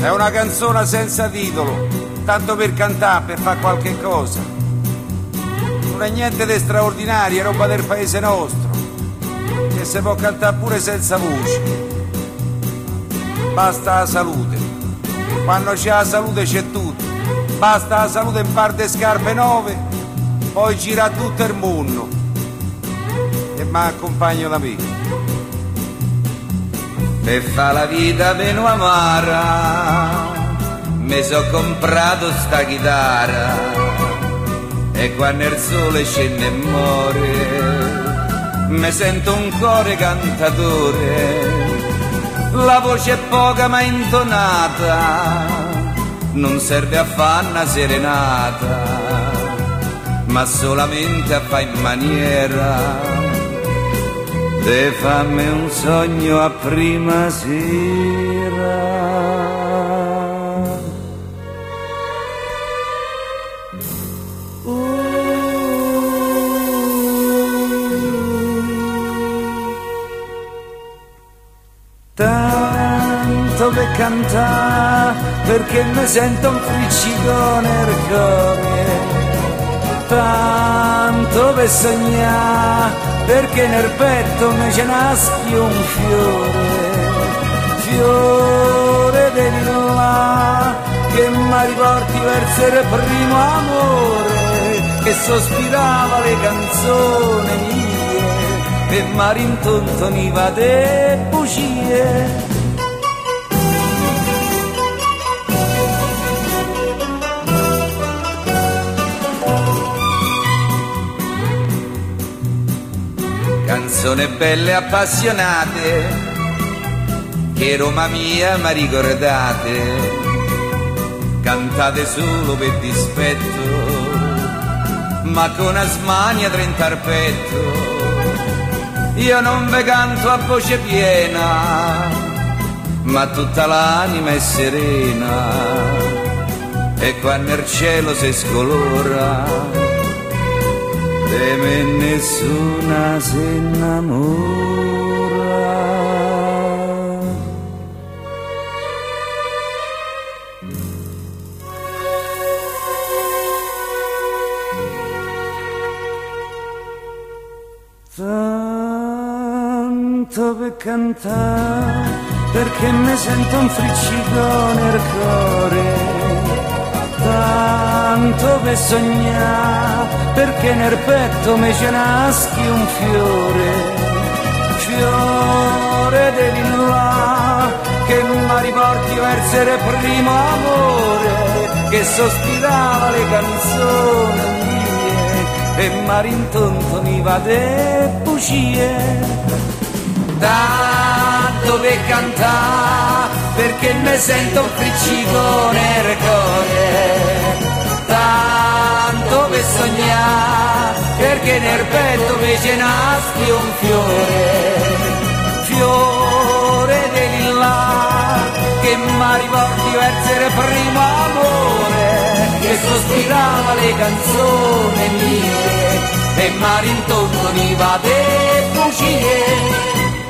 È una canzone senza titolo, tanto per cantare, per fare qualche cosa. Non è niente di straordinario, è roba del paese nostro, che si può cantare pure senza voce. Basta la salute, quando c'è la salute c'è tutto. Basta la salute, un par di scarpe nuove, poi gira tutto il mondo. E mi accompagno da me. Per fa la vita meno amara, mi so comprato sta chitarra, e quando il sole scende e muore, mi sento un cuore cantatore. La voce è poca ma intonata, non serve a fare una serenata, ma solamente a fare in maniera de fammi un sogno a prima sera. Tanto per cantare, perché mi sento un friccicone nel cuore. Tanto per sognare, perché nel petto mi ce nasce un fiore di là, che mi riporti verso il primo amore, che sospirava le canzoni mie e mi rintontoniva de bugie. Canzoni belle appassionate, che Roma mia mi ricordate, cantate solo per dispetto, ma con una smania trentar petto. Io non ve canto a voce piena, ma tutta l'anima è serena, e quando il cielo si scolora, de me nessuna si innamora. Tanto per cantare, perché mi sento un friccicone nel cuore. Tanto per sognare, perché nel petto mi ce nasce un fiore di là, che mi riporti verso il primo amore, che sospirava le canzoni mie e mi rintontoniva de bugie. Tanto per cantare, perché mi sento un friccicone nel cuore. Tanto per sognare, perché nel petto mi ce nasce un fiore di là, che mi riporti verso il primo amore, che sospirava le canzoni mie e mi rintontoniva de bugie.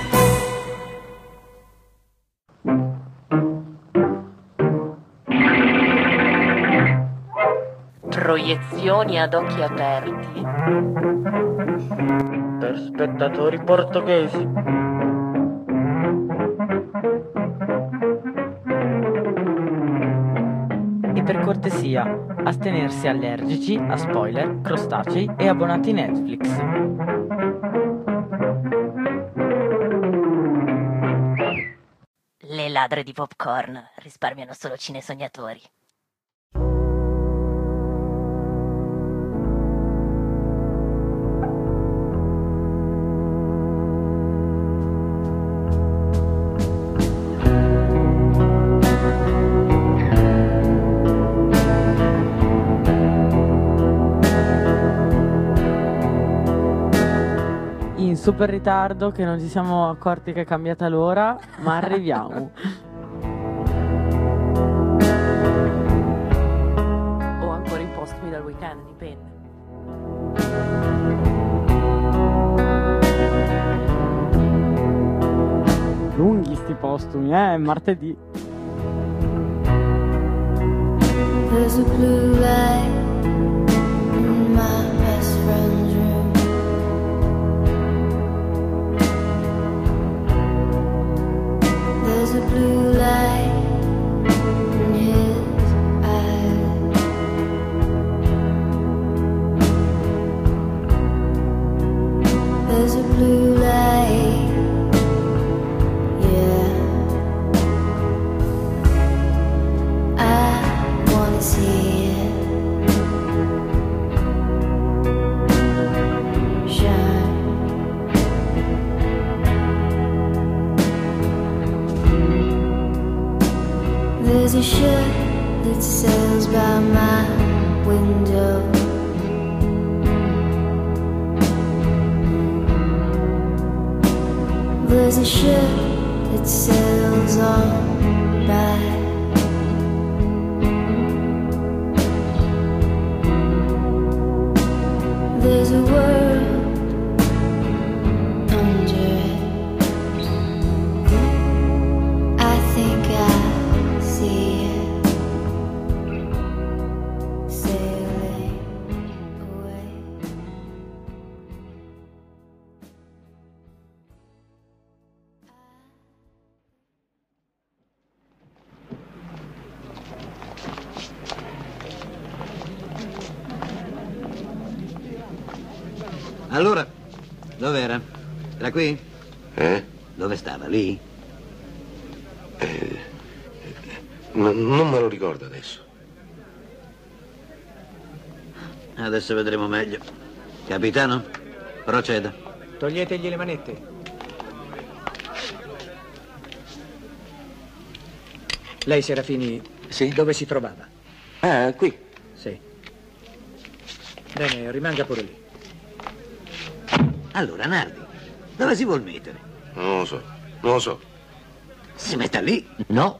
Proiezioni ad occhi aperti per spettatori portoghesi. E per cortesia, astenersi allergici a spoiler, crostacei e abbonati Netflix. Le ladre di popcorn risparmiano solo cinesognatori. In super ritardo, che non ci siamo accorti che è cambiata l'ora, ma arriviamo. O ancora in postumi dal weekend, dipende. Lunghi sti postumi, è martedì. There's a blue light in my best friend's room. There's a blue light in his eyes. There's a blue light, yeah. I wanna see it shine. There's a ship that sails by my window. There's a ship that sails on by. There's a world under it. I think I see it sailing away. Allora, dov'era? Era qui? Dove stava? Lì? Non me lo ricordo adesso. Adesso vedremo meglio. Capitano, proceda. Toglietegli le manette. Lei, Serafini, Sì? dove si trovava? Ah, qui. Sì. Bene, rimanga pure lì. Allora, Nardi, dove si vuol mettere? Non lo so, non lo so. Si metta lì? No.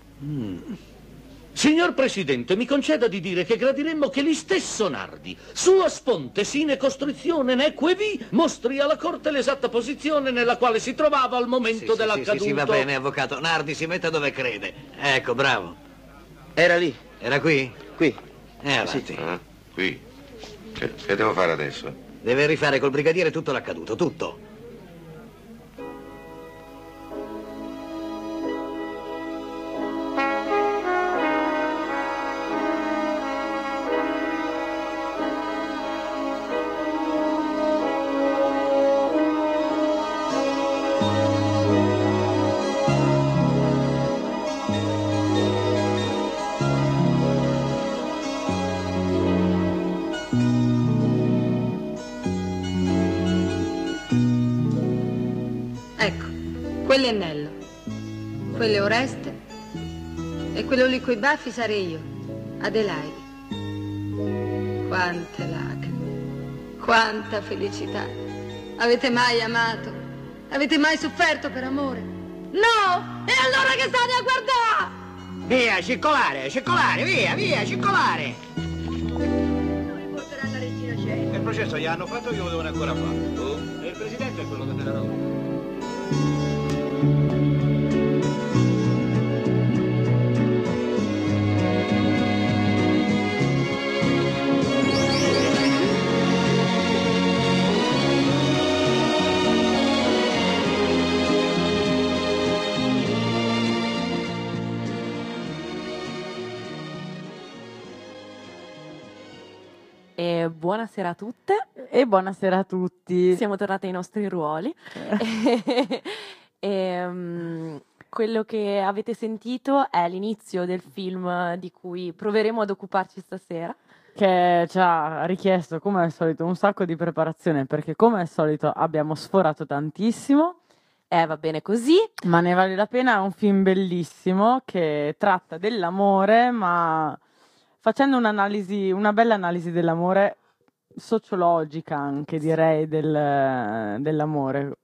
Signor Presidente, mi conceda di dire che gradiremmo che lì stesso Nardi, sua sponte sine costrizione neque vi, mostri alla Corte l'esatta posizione nella quale si trovava al momento dell'accaduto. Sì, va bene, avvocato. Nardi si metta dove crede. Ecco, bravo. Era lì? Era qui? Qui. Avanti. Ah, qui. Che devo fare adesso? Deve rifare col brigadiere tutto l'accaduto, tutto. Ecco, quello è Nello, quello è Oreste e quello lì coi baffi sarei io, Adelaide. Quante lacrime, quanta felicità. Avete mai amato? Avete mai sofferto per amore? No! E allora che state a guardare? Via, circolare, circolare, via, via, circolare. Porterà la regina Celi. Il processo gli hanno fatto che lo devono ancora fare. E il presidente è quello che te la dà. Buonasera a tutte E buonasera a tutti. siamo tornate ai nostri ruoli. Quello che avete sentito è l'inizio del film di cui proveremo ad occuparci stasera. Che ci ha richiesto, come al solito, un sacco di preparazione, perché come al solito abbiamo sforato tantissimo, Va bene così. ma ne vale la pena. È un film bellissimo che tratta dell'amore, ma facendo una bella analisi dell'amore, sociologica anche, direi, dell'amore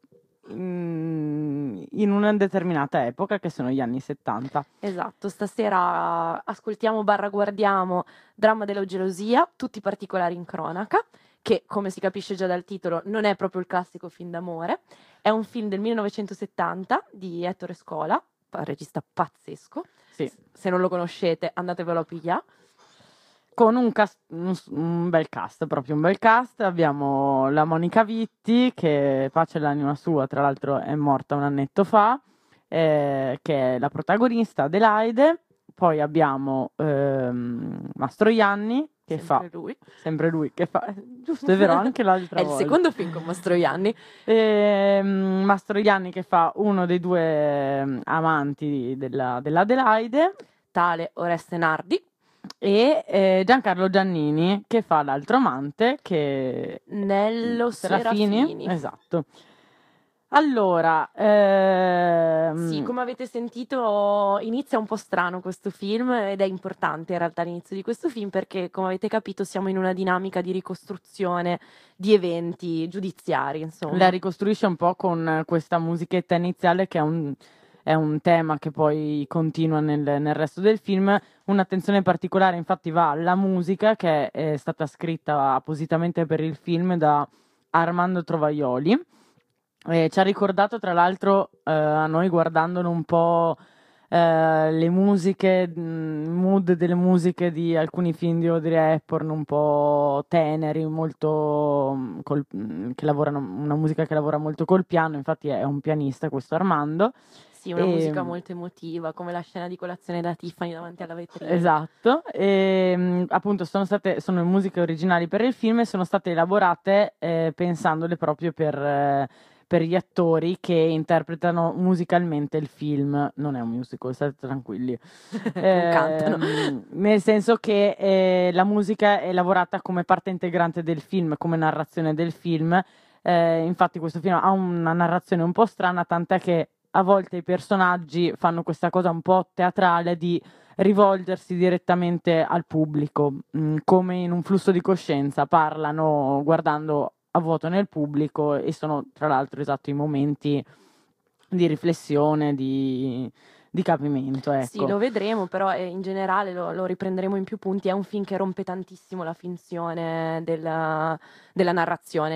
in una determinata epoca, che sono gli anni 70. Esatto, stasera ascoltiamo barra guardiamo Dramma della gelosia, tutti i particolari in cronaca, che come si capisce già dal titolo non è proprio il classico film d'amore. È un film del 1970 di Ettore Scola, regista pazzesco. Sì. Se non lo conoscete andatevelo a pigliare. con un bel cast, proprio un bel cast. Abbiamo la Monica Vitti, che pace l'anima sua, tra l'altro è morta un annetto fa, che è la protagonista, Adelaide. Poi abbiamo Mastroianni, che sempre lui che fa, giusto, è vero, anche l'altra è volta. il secondo film con Mastroianni. Mastroianni che fa uno dei due amanti dell'Adelaide, tale Oreste Nardi, e Giancarlo Giannini che fa l'altro amante, che Nello Serafini. Esatto. Allora, sì, come avete sentito, inizia un po' strano questo film, ed è importante in realtà l'inizio di questo film, perché come avete capito siamo in una dinamica di ricostruzione di eventi giudiziari, insomma. La ricostruisce un po' con questa musichetta iniziale, che è un tema che poi continua nel resto del film. Un'attenzione particolare infatti va alla musica, che è stata scritta appositamente per il film da Armando Trovaioli. Ci ha ricordato tra l'altro a noi, guardandolo un po', le musiche, mood delle musiche di alcuni film di Audrey Hepburn, un po' teneri, molto che lavorano, una musica che lavora molto col piano. Infatti è un pianista questo Armando. Sì, una musica molto emotiva, come la scena di colazione da Tiffany davanti alla vetrina. Esatto, e appunto sono le musiche originali per il film, e sono state elaborate pensandole proprio per gli attori che interpretano musicalmente il film. Non è un musical, state tranquilli. Cantano. Nel senso che la musica è lavorata come parte integrante del film, come narrazione del film. Infatti questo film ha una narrazione un po' strana, tant'è che a volte i personaggi fanno questa cosa un po' teatrale di rivolgersi direttamente al pubblico, come in un flusso di coscienza, parlano guardando a vuoto nel pubblico, e sono tra l'altro esatto i momenti di riflessione, di capimento, ecco. Sì, lo vedremo, però in generale lo riprenderemo in più punti. È un film che rompe tantissimo la finzione della narrazione,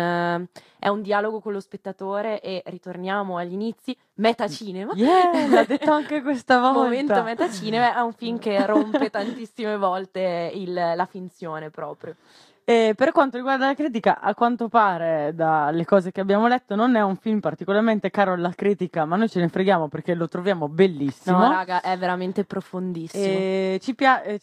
è un dialogo con lo spettatore, e ritorniamo agli inizi, metacinema. L'ha detto anche questa volta. Momento metacinema, è un film che rompe tantissime volte la finzione proprio. E per quanto riguarda la critica, a quanto pare dalle cose che abbiamo letto non è un film particolarmente caro alla critica, ma noi ce ne freghiamo perché lo troviamo bellissimo. No raga, è veramente profondissimo. E ci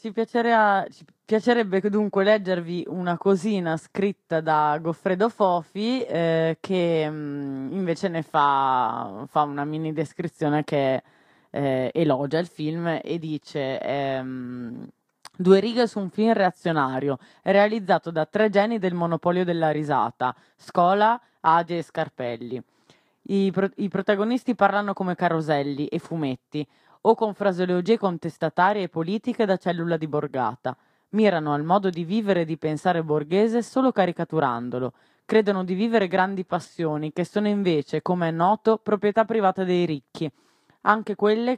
piacerebbe dunque leggervi una cosina scritta da Goffredo Fofi, che invece ne fa una mini descrizione che elogia il film e dice... 2 righe su un film reazionario, realizzato da 3 geni del monopolio della risata, Scola, Age e Scarpelli. I protagonisti parlano come caroselli e fumetti, o con fraseologie contestatarie e politiche da cellula di borgata. Mirano al modo di vivere e di pensare borghese solo caricaturandolo. Credono di vivere grandi passioni, che sono invece, come è noto, proprietà privata dei ricchi, anche quelle,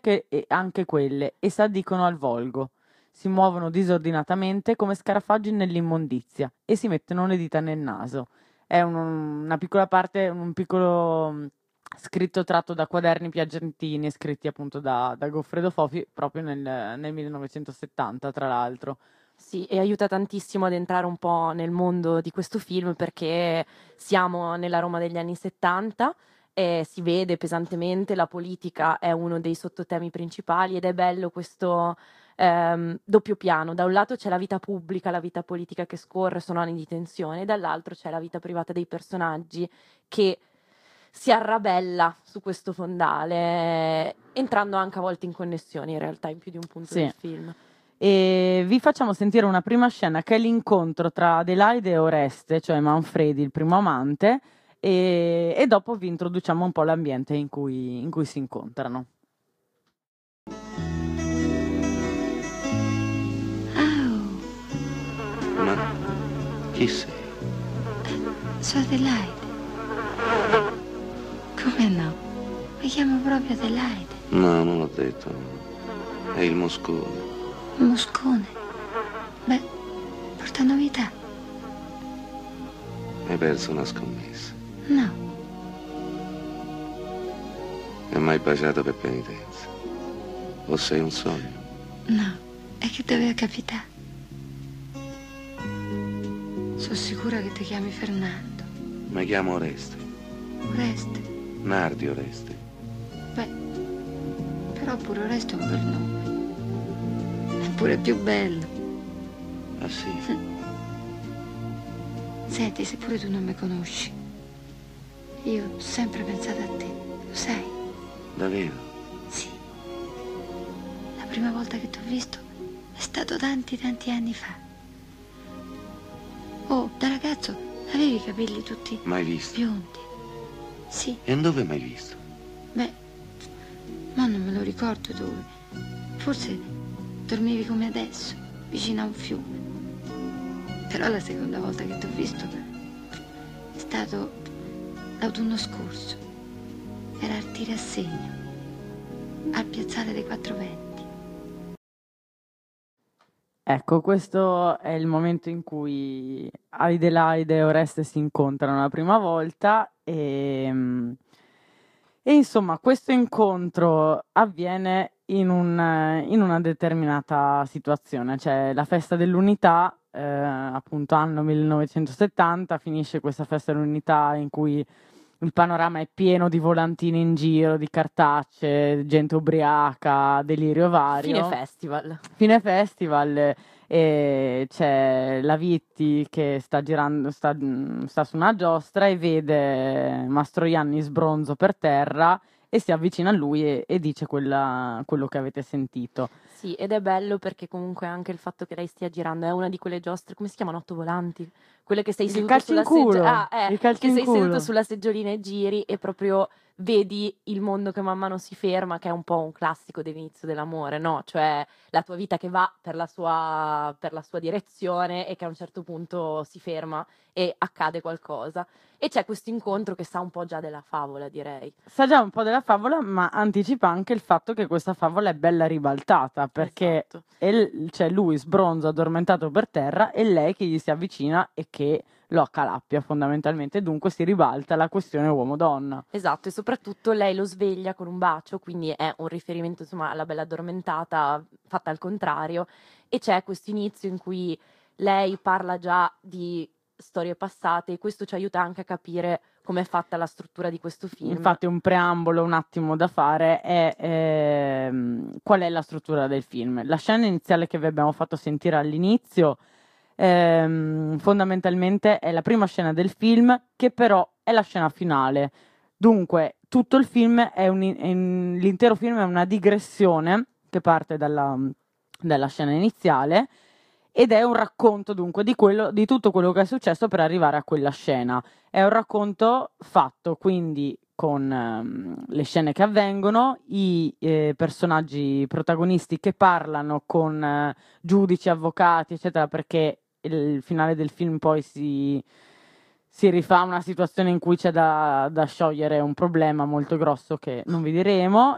e s'addicono al volgo. Si muovono disordinatamente come scarafaggi nell'immondizia e si mettono le dita nel naso. È una piccola parte, un piccolo scritto tratto da quaderni piacentini, scritti appunto da Goffredo Fofi proprio nel 1970, tra l'altro. Sì, e aiuta tantissimo ad entrare un po' nel mondo di questo film, perché siamo nella Roma degli anni 70 e si vede pesantemente la politica, è uno dei sottotemi principali, ed è bello questo doppio piano. Da un lato c'è la vita pubblica, la vita politica che scorre, sono anni di tensione, e dall'altro c'è la vita privata dei personaggi che si arrabella su questo fondale, entrando anche a volte in connessioni in realtà in più di un punto del film. E vi facciamo sentire una prima scena, che è l'incontro tra Adelaide e Oreste, cioè Manfredi, il primo amante, e dopo vi introduciamo un po' l'ambiente in cui si incontrano. Ma chi sei? Sono Adelaide. Come no? Mi chiamo proprio Adelaide. No, non l'ho detto. È il Moscone. Un moscone? Beh, porta novità. Hai perso una scommessa. No. Hai mai baciato per penitenza? O sei un sogno? No. E che doveva capitare? Sono sicura che ti chiami Fernando. Mi chiamo Oreste. Oreste? Nardi Oreste. Beh, però pure Oreste è un bel nome. È pure più bello. Ah sì? Senti, se pure tu non mi conosci, io ho sempre pensato a te, lo sai? Davvero? Sì. La prima volta che ti ho visto è stato tanti anni fa. Oh, da ragazzo avevi i capelli tutti Mai visto? biondi. Sì. E dove mai visto? Beh, ma non me lo ricordo dove. Forse dormivi come adesso, vicino a un fiume. Però la seconda volta che ti ho visto è stato l'autunno scorso. Era al tirassegno, al piazzale dei Quattro Venti. Ecco, questo è il momento in cui Adelaide e Oreste si incontrano la prima volta e insomma questo incontro avviene in una determinata situazione, cioè la festa dell'unità, appunto anno 1970, finisce questa festa dell'unità in cui il panorama è pieno di volantini in giro, di cartacce, gente ubriaca, delirio vario. Fine festival, e c'è la Vitti che sta girando, sta su una giostra e vede Mastroianni sbronzo per terra e si avvicina a lui e dice quello che avete sentito. Sì, ed è bello perché comunque anche il fatto che lei stia girando è una di quelle giostre, come si chiamano, ottovolanti? Quelle che sei seduto sulla seduto sulla seggiolina e giri e proprio vedi il mondo che man mano si ferma, che è un po' un classico dell'inizio dell'amore, no? Cioè la tua vita che va per la sua direzione e che a un certo punto si ferma e accade qualcosa. E c'è questo incontro che sa un po' già della favola, direi. Sa già un po' della favola, ma anticipa anche il fatto che questa favola è bella ribaltata, perché c'è lui sbronzo addormentato per terra e lei che gli si avvicina e che lo accalappia fondamentalmente, dunque si ribalta la questione uomo-donna. Esatto, e soprattutto lei lo sveglia con un bacio, quindi è un riferimento insomma alla bella addormentata fatta al contrario, e c'è questo inizio in cui lei parla già di storie passate e questo ci aiuta anche a capire come è fatta la struttura di questo film. Infatti un preambolo un attimo da fare è qual è la struttura del film. La scena iniziale che vi abbiamo fatto sentire all'inizio fondamentalmente è la prima scena del film, che però è la scena finale. Dunque tutto il film l'intero film è una digressione che parte dalla scena iniziale ed è un racconto dunque di tutto quello che è successo per arrivare a quella scena. È un racconto fatto quindi con le scene che avvengono, i personaggi protagonisti che parlano con giudici, avvocati, eccetera, perché il finale del film poi si rifà a una situazione in cui c'è da sciogliere un problema molto grosso che non vi diremo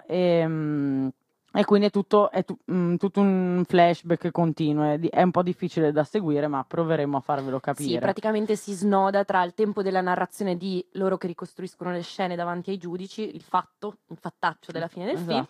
e quindi è tutto un flashback continuo, è un po' difficile da seguire ma proveremo a farvelo capire. Sì, praticamente si snoda tra il tempo della narrazione di loro che ricostruiscono le scene davanti ai giudici, il fattaccio della fine del film,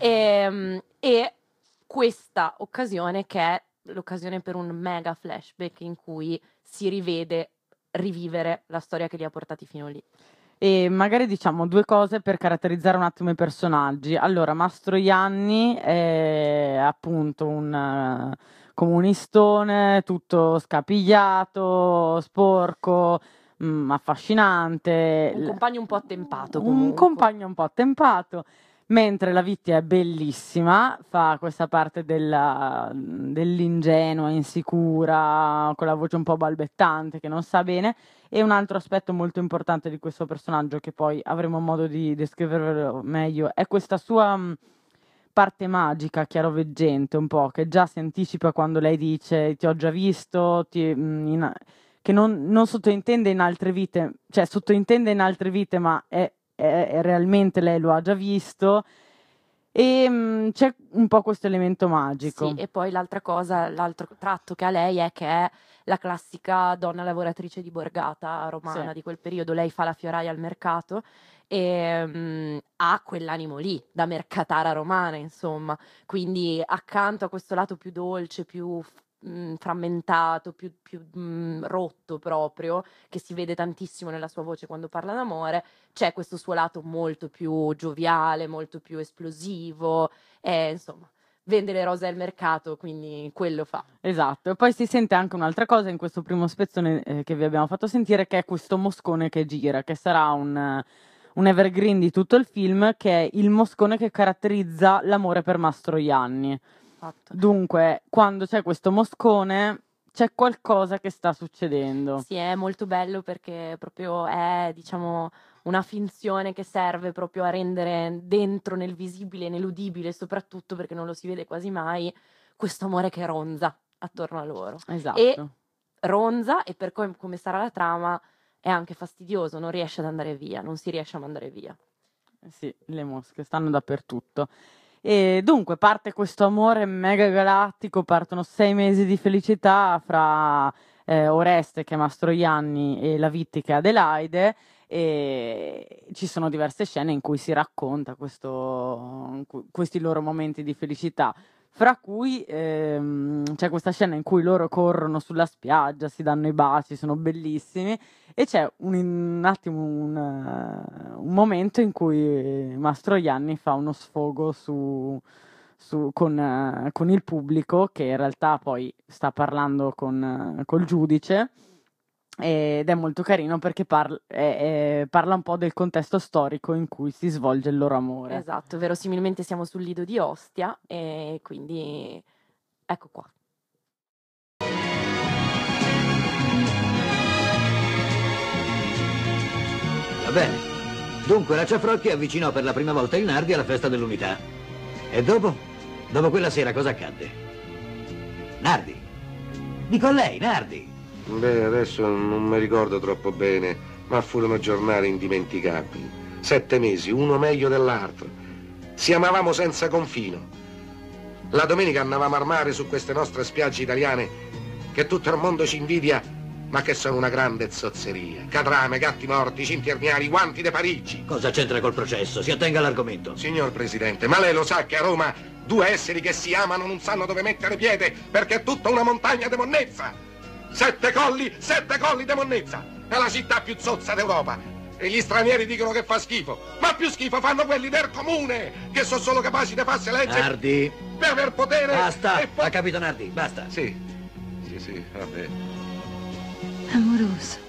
e questa occasione che è l'occasione per un mega flashback in cui si rivivere la storia che li ha portati fino lì. E magari diciamo due cose per caratterizzare un attimo i personaggi. Allora, Mastroianni è appunto un comunistone, tutto scapigliato, sporco, affascinante. Un compagno un po' attempato Mentre la Vitti è bellissima, fa questa parte dell'ingenua, insicura, con la voce un po' balbettante, che non sa bene. E un altro aspetto molto importante di questo personaggio, che poi avremo modo di descriverlo meglio, è questa sua parte magica, chiaroveggente, un po', che già si anticipa quando lei dice ti ho già visto, che non sottointende in altre vite, cioè sottointende in altre vite, ma è realmente lei lo ha già visto e c'è un po' questo elemento magico. Sì, e poi l'altro tratto che ha lei è che è la classica donna lavoratrice di borgata romana, sì, di quel periodo. Lei fa la fioraia al mercato e ha quell'animo lì da mercatara romana, insomma, quindi accanto a questo lato più dolce, più frammentato, più rotto proprio, che si vede tantissimo nella sua voce quando parla d'amore. C'è questo suo lato molto più gioviale, molto più esplosivo, insomma, vende le rose al mercato, quindi quello fa. Esatto, e poi si sente anche un'altra cosa in questo primo spezzone che vi abbiamo fatto sentire, che è questo moscone che gira, che sarà un evergreen di tutto il film, che è il moscone che caratterizza l'amore per Mastroianni. Dunque, quando c'è questo moscone, c'è qualcosa che sta succedendo. Sì, è molto bello perché proprio è, diciamo, una finzione che serve proprio a rendere dentro nel visibile e nell'udibile, soprattutto perché non lo si vede quasi mai, questo amore che ronza attorno a loro. Esatto. E ronza, e per come sarà la trama è anche fastidioso, non riesce ad andare via, non si riesce a mandare via. Sì, le mosche stanno dappertutto. E dunque parte questo amore mega galattico, partono 6 mesi di felicità fra Oreste, che è Mastroianni, e la Vitti, che è Adelaide, e ci sono diverse scene in cui si racconta questi loro momenti di felicità, fra cui c'è questa scena in cui loro corrono sulla spiaggia, si danno i baci, sono bellissimi, e c'è un momento in cui Mastroianni fa uno sfogo con il pubblico, che in realtà poi sta parlando col giudice, ed è molto carino perché parla un po' del contesto storico in cui si svolge il loro amore. Esatto, verosimilmente siamo sul Lido di Ostia, e quindi ecco qua. Va bene. Dunque la Ciafrocchi avvicinò per la prima volta il Nardi alla festa dell'unità. E dopo? Dopo quella sera cosa accadde? Nardi. Dico a lei, Nardi. Beh, adesso non mi ricordo troppo bene, ma furono giornate indimenticabili. 7 mesi, uno meglio dell'altro. Si amavamo senza confino. La domenica andavamo al mare su queste nostre spiagge italiane che tutto il mondo ci invidia, ma che sono una grande zozzeria. Catrame, gatti morti, cinti guanti de Parigi. Cosa c'entra col processo? Si attenga all'argomento. Signor Presidente, ma lei lo sa che a Roma 2 esseri che si amano non sanno dove mettere piede perché è tutta una montagna de monnezza. 7 colli de monnezza. È la città più zozza d'Europa. E gli stranieri dicono che fa schifo. Ma più schifo fanno quelli del comune, che sono solo capaci di farsi legge Nardi. per aver potere. Basta, ha capito Nardi, basta. Sì, vabbè. Amoroso.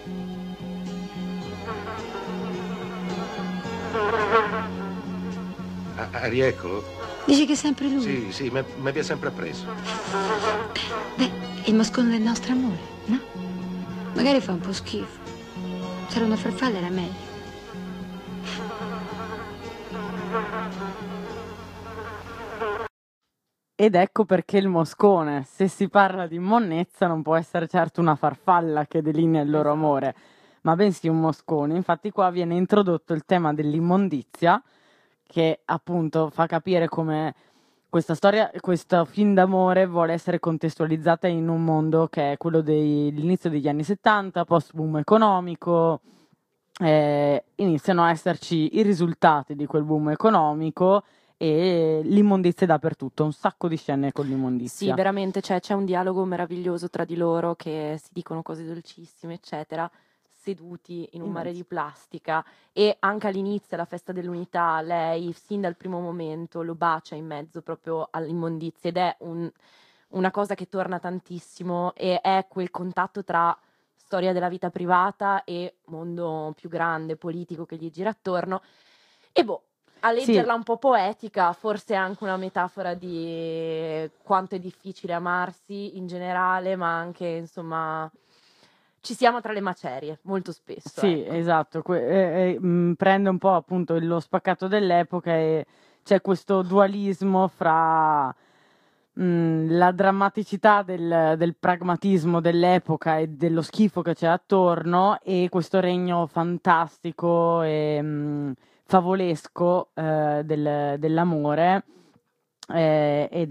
Ariecco? Dici che è sempre lui? Sì, mi è sempre preso. Beh, è il moscone del nostro amore, no? Magari fa un po' schifo. Se era una farfalla era meglio. Ed ecco perché il moscone, se si parla di monnezza, non può essere certo una farfalla che delinea il loro amore, ma bensì un moscone. Infatti qua viene introdotto il tema dell'immondizia, che appunto fa capire come questa storia, questo film d'amore vuole essere contestualizzata in un mondo che è quello dell'inizio degli anni 70, post-boom economico. Iniziano a esserci i risultati di quel boom economico e l'immondizia dappertutto, un sacco di scene con l'immondizia. Sì, veramente, c'è un dialogo meraviglioso tra di loro, che si dicono cose dolcissime, eccetera, seduti in un mare di plastica, e anche all'inizio, alla festa dell'unità, lei sin dal primo momento lo bacia in mezzo proprio all'immondizia, ed è una cosa che torna tantissimo, e è quel contatto tra storia della vita privata e mondo più grande, politico, che gli gira attorno. E a leggerla un po' poetica, forse è anche una metafora di quanto è difficile amarsi in generale, ma anche, insomma, ci siamo tra le macerie, molto spesso. Sì, ecco. Esatto, prende un po' appunto lo spaccato dell'epoca, e c'è questo dualismo fra la drammaticità del pragmatismo dell'epoca e dello schifo che c'è attorno, e questo regno fantastico e favolesco dell'amore e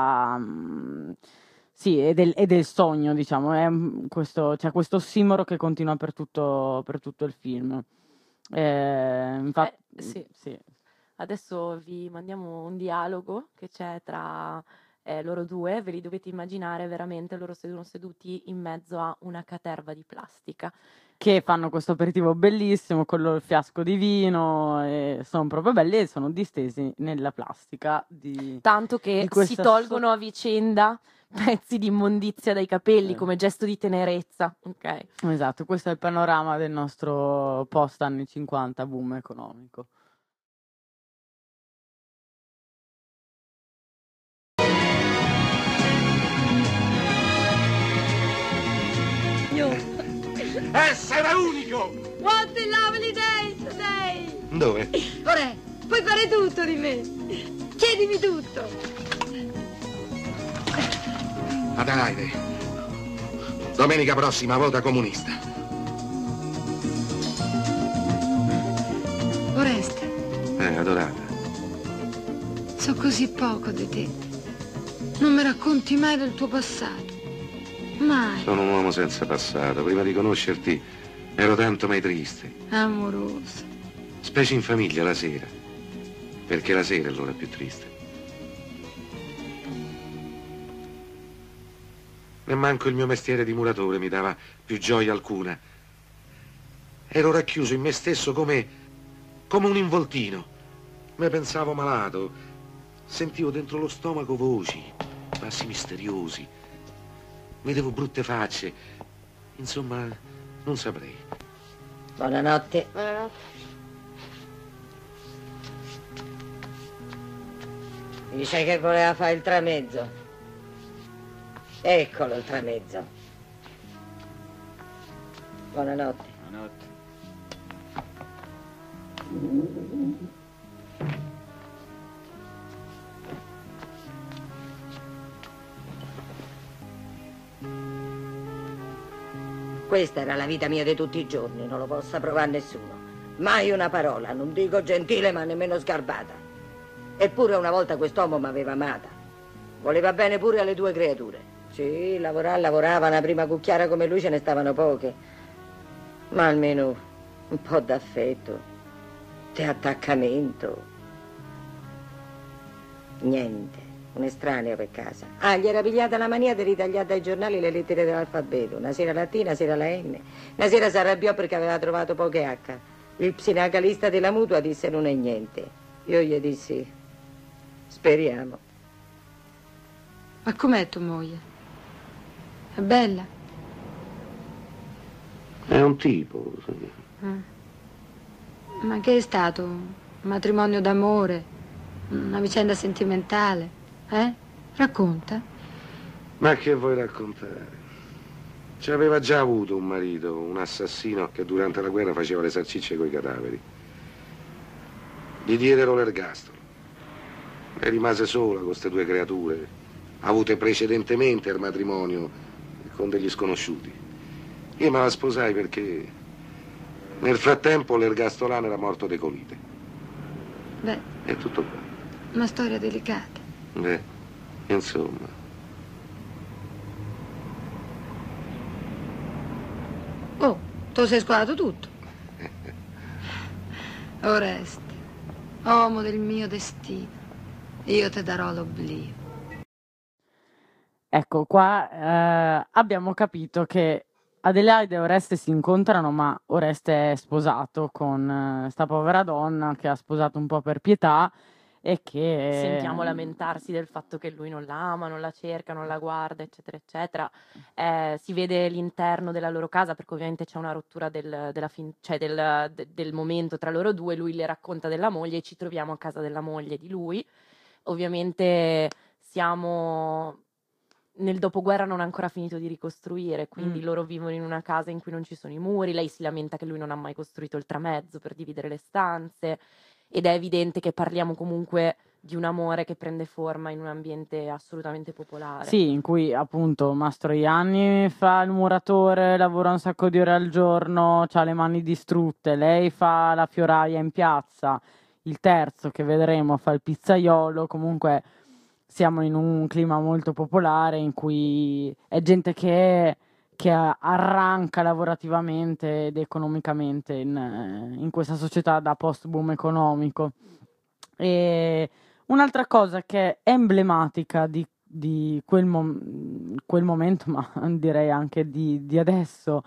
del sogno, diciamo. C'è questo ossimoro che continua per tutto il film. Sì. Adesso vi mandiamo un dialogo che c'è tra loro due, ve li dovete immaginare veramente, loro sono seduti in mezzo a una caterva di plastica. Che fanno questo aperitivo bellissimo con il fiasco di vino, e sono proprio belli e sono distesi nella plastica. Tanto che si tolgono a vicenda pezzi di immondizia dai capelli come gesto di tenerezza. Okay. Esatto, questo è il panorama del nostro post anni 50 boom economico. Essere unico! What a lovely day today! Dove? Ora, puoi fare tutto di me. Chiedimi tutto. Adelaide, domenica prossima vota comunista. Oreste, adorata. so così poco di te. Non mi racconti mai del tuo passato. Mai. Sono un uomo senza passato. Prima di conoscerti ero tanto mai triste. Amoroso. Specie in famiglia la sera. Perché la sera è l'ora più triste. Nemmanco il mio mestiere di muratore mi dava più gioia alcuna. Ero racchiuso in me stesso come un involtino. Me pensavo malato. Sentivo dentro lo stomaco voci, passi misteriosi. Vedevo brutte facce. Insomma, non saprei. Buonanotte. Buonanotte. Dice che voleva fare il tramezzo. Eccolo il tramezzo. Buonanotte. Buonanotte. Questa era la vita mia di tutti i giorni, non lo possa provare nessuno. Mai una parola, non dico gentile ma nemmeno sgarbata. Eppure una volta quest'uomo mi aveva amata. Voleva bene pure alle due creature. Sì, lavorava, una prima cucchiara come lui ce ne stavano poche. Ma almeno un po' d'affetto, di attaccamento. Niente. Un estraneo per casa. Ah, gli era pigliata la mania di ritagliare dai giornali le lettere dell'alfabeto. Una sera la T, una sera la N. Una sera si arrabbiò perché aveva trovato poche H. Il psicanalista della mutua disse non è niente. Io gli dissi, speriamo. Ma com'è tua moglie? È bella? È un tipo. Ma che è stato? Un matrimonio d'amore? Una vicenda sentimentale? Racconta. Ma che vuoi raccontare? Ci aveva già avuto un marito, un assassino che durante la guerra faceva le salsicce coi cadaveri. Gli diedero l'ergastolo. E rimase sola con queste due creature, avute precedentemente al matrimonio con degli sconosciuti. Io me la sposai perché nel frattempo l'ergastolano era morto di colite. Beh. E tutto qua. Una storia delicata. Beh, insomma. Oh, tu sei squadrato tutto. Oreste, uomo del mio destino, io ti darò l'oblio. Ecco, qua abbiamo capito che Adelaide e Oreste si incontrano, ma Oreste è sposato con sta povera donna che ha sposato un po' per pietà e che... Sentiamo lamentarsi del fatto che lui non la ama, non la cerca, non la guarda, eccetera, eccetera. Si vede l'interno della loro casa, perché ovviamente c'è una rottura del momento tra loro due. Lui le racconta della moglie e ci troviamo a casa della moglie di lui. Ovviamente siamo... Nel dopoguerra non ha ancora finito di ricostruire, quindi loro vivono in una casa in cui non ci sono i muri. Lei si lamenta che lui non ha mai costruito il tramezzo per dividere le stanze. Ed è evidente che parliamo comunque di un amore che prende forma in un ambiente assolutamente popolare. Sì, in cui appunto Mastroianni fa il muratore, lavora un sacco di ore al giorno, ha le mani distrutte, lei fa la fioraia in piazza, il terzo che vedremo fa il pizzaiolo. Comunque siamo in un clima molto popolare in cui è gente che arranca lavorativamente ed economicamente in questa società da post-boom economico. E un'altra cosa che è emblematica di di quel momento, ma direi anche di adesso,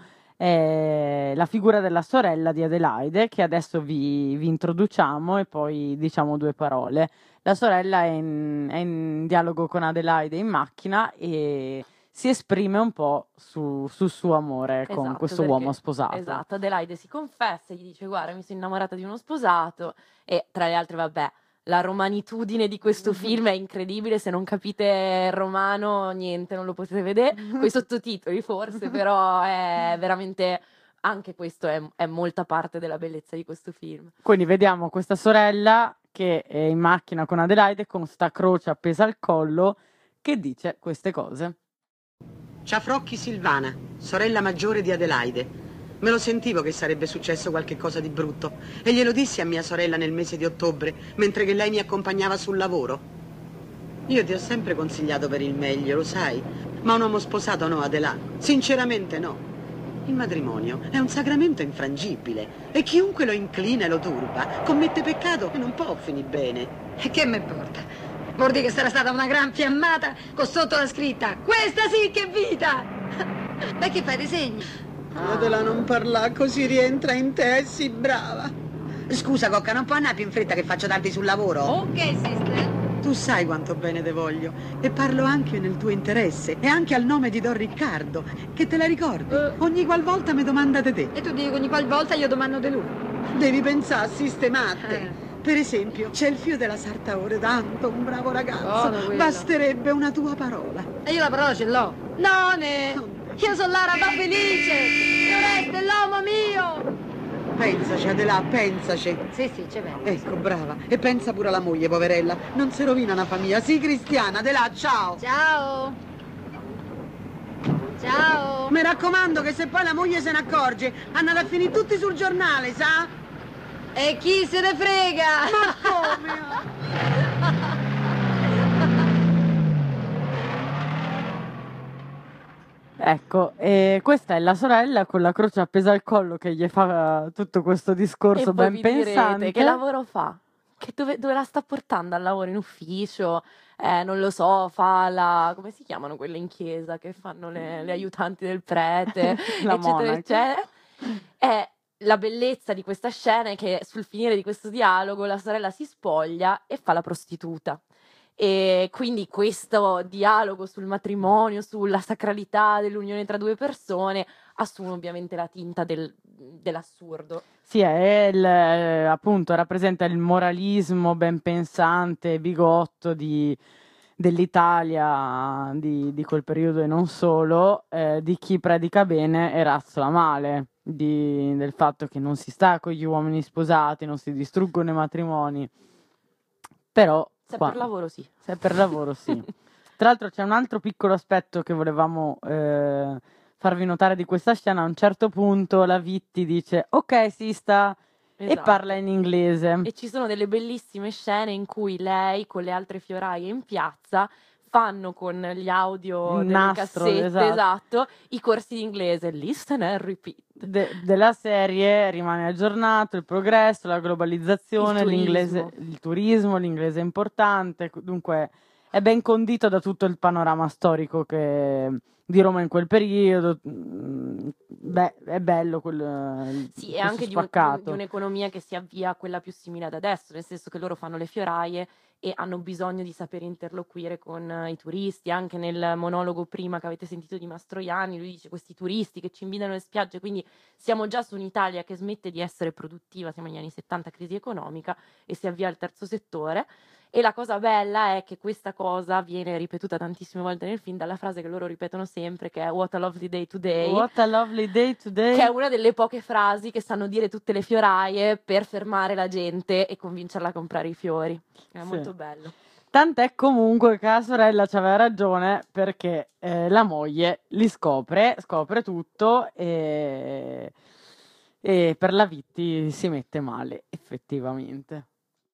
è la figura della sorella di Adelaide, che adesso vi introduciamo e poi diciamo due parole. La sorella è in dialogo con Adelaide in macchina e si esprime un po' sul suo amore con Esatto, questo perché- uomo sposato. Esatto, Adelaide si confessa, gli dice guarda mi sono innamorata di uno sposato e tra le altre vabbè, la romanitudine di questo film è incredibile, se non capite il romano niente, non lo potete vedere, coi sottotitoli forse, però è veramente, anche questo è molta parte della bellezza di questo film. Quindi vediamo questa sorella che è in macchina con Adelaide con sta croce appesa al collo che dice queste cose. Ciafrocchi Silvana, sorella maggiore di Adelaide. Me lo sentivo che sarebbe successo qualche cosa di brutto e glielo dissi a mia sorella nel mese di ottobre, mentre che lei mi accompagnava sul lavoro. Io ti ho sempre consigliato per il meglio, lo sai, ma un uomo sposato no, Adela, sinceramente no. Il matrimonio è un sacramento infrangibile e chiunque lo inclina e lo turba commette peccato e non può finire bene. E che me importa? Vuol dire che sarà stata una gran fiammata con sotto la scritta questa sì che vita! Beh, che fai, disegni? Adela, non parla così, rientra in te, è sì brava. Scusa, Cocca, non può andare più in fretta che faccio tardi sul lavoro? Ok, sister. Tu sai quanto bene te voglio e parlo anche nel tuo interesse e anche al nome di Don Riccardo, che te la ricordi? Ogni qualvolta mi domanda di te. E tu dici ogni qualvolta io domando di lui. Devi pensare a sistemate. Per esempio, c'è il fio della sarta ore, tanto un bravo ragazzo. Basterebbe una tua parola. E io la parola ce l'ho. None! Io sono l'araba felice! Fioretta è l'uomo mio! Pensaci, Adela, pensaci. Sì, ci vengo. Ecco, brava. E pensa pure alla moglie, poverella. Non si rovina una famiglia. Sii cristiana, Adela, ciao. Ciao! Ciao! Mi raccomando che se poi la moglie se ne accorge, andate a finire tutti sul giornale, sa? E chi se ne frega? Ma come? Ecco, e questa è la sorella con la croce appesa al collo che gli fa tutto questo discorso E poi ben vi direte, pensante. che lavoro fa? Che dove la sta portando al lavoro? In ufficio? Non lo so, fa la... come si chiamano quelle in chiesa che fanno le aiutanti del prete, La eccetera, monaca. eccetera. E la bellezza di questa scena è che sul finire di questo dialogo la sorella si spoglia e fa la prostituta. E quindi questo dialogo sul matrimonio, sulla sacralità dell'unione tra due persone assume ovviamente la tinta dell'assurdo. Sì, appunto rappresenta il moralismo ben pensante, bigotto dell'Italia di quel periodo e non solo, di chi predica bene e razzola male, del fatto che non si sta con gli uomini sposati, non si distruggono i matrimoni, però... Se per lavoro sì. Se per lavoro sì. Tra l'altro c'è un altro piccolo aspetto che volevamo farvi notare di questa scena. A un certo punto la Vitti dice ok sista e Esatto. parla in inglese. E ci sono delle bellissime scene in cui lei con le altre fioraie in piazza fanno con gli audio Il delle nastro, cassette, esatto. i corsi di inglese, listen and repeat. Della serie rimane aggiornato il progresso, la globalizzazione, Il turismo. il turismo, l'inglese è importante, dunque è ben condito da tutto il panorama storico di Roma in quel periodo. Beh, è bello Sì, e anche di un'economia che si avvia a quella più simile ad adesso, nel senso che loro fanno le fioraie e hanno bisogno di sapere interloquire con i turisti. Anche nel monologo prima che avete sentito di Mastroianni, lui dice questi turisti che ci invitano alle spiagge, quindi siamo già su un'Italia che smette di essere produttiva, siamo negli anni 70, crisi economica, e si avvia il terzo settore. E la cosa bella è che questa cosa viene ripetuta tantissime volte nel film dalla frase che loro ripetono sempre, che è What a lovely day today. What a lovely day today. Che è una delle poche frasi che sanno dire tutte le fioraie per fermare la gente e convincerla a comprare i fiori. È Sì. molto bello. Tant'è comunque che la sorella aveva ragione, perché la moglie li scopre tutto e per la Vitti si mette male, effettivamente.